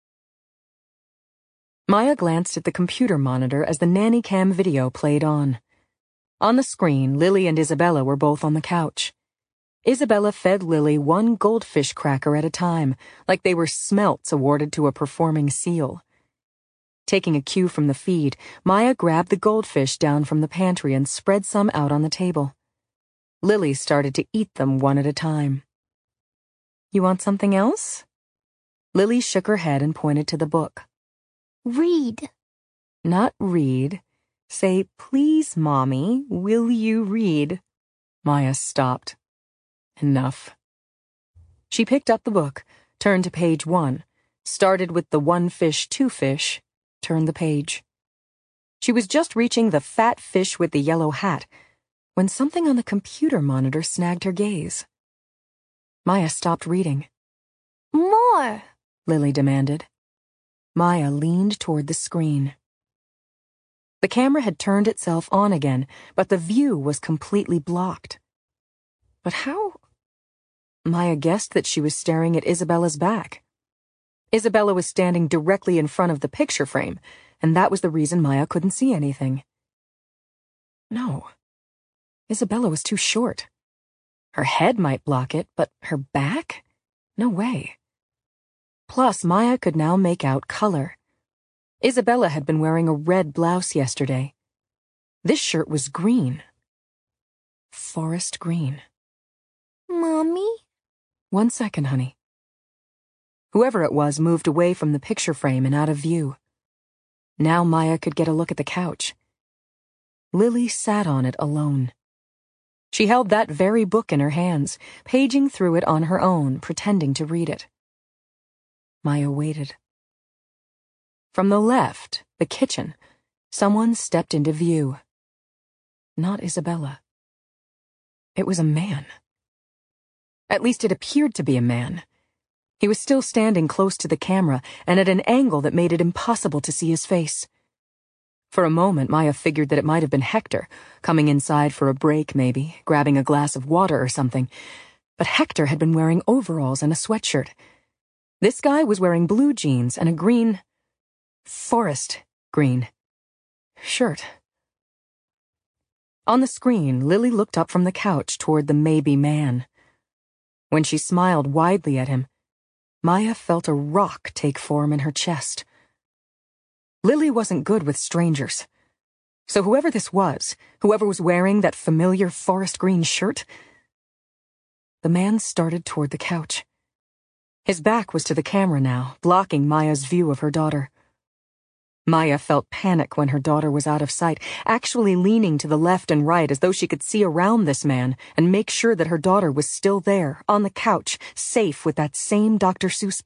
Maya glanced at the computer monitor as the nanny cam video played on. On the screen, Lily and Isabella were both on the couch. Isabella fed Lily one goldfish cracker at a time, like they were smelts awarded to a performing seal. Taking a cue from the feed, Maya grabbed the goldfish down from the pantry and spread some out on the table. Lily started to eat them one at a time. You want something else? Lily shook her head and pointed to the book. Read. Not read. Say, please, Mommy, will you read? Maya stopped. Enough. She picked up the book, turned to page one, started with the one fish, two fish, turned the page. She was just reaching the fat fish with the yellow hat when something on the computer monitor snagged her gaze. Maya stopped reading. More, Lily demanded. Maya leaned toward the screen. The camera had turned itself on again, but the view was completely blocked. But how? Maya guessed that she was staring at Isabella's back. Isabella was standing directly in front of the picture frame, and that was the reason Maya couldn't see anything. No. Isabella was too short. Her head might block it, but her back? No way. Plus, Maya could now make out color. Isabella had been wearing a red blouse yesterday. This shirt was green. Forest green. Mommy? One second, honey. Whoever it was moved away from the picture frame and out of view. Now Maya could get a look at the couch. Lily sat on it alone. She held that very book in her hands, paging through it on her own, pretending to read it. Maya waited. From the left, the kitchen, Someone stepped into view. Not Isabella. It was a man. At least it appeared to be a man. He was still standing close to the camera and at an angle that made it impossible to see his face. For a moment, Maya figured that it might have been Hector, coming inside for a break maybe, grabbing a glass of water or something. But Hector had been wearing overalls and a sweatshirt. This guy was wearing blue jeans and a green, forest green, shirt. On the screen, Lily looked up from the couch toward the maybe man. When she smiled widely at him, Maya felt a rock take form in her chest. Lily wasn't good with strangers. So whoever this was, whoever was wearing that familiar forest green shirt, the man started toward the couch. His back was to the camera now, blocking Maya's view of her daughter. Maya felt panic when her daughter was out of sight, actually leaning to the left and right as though she could see around this man and make sure that her daughter was still there, on the couch, safe with that same Doctor Seuss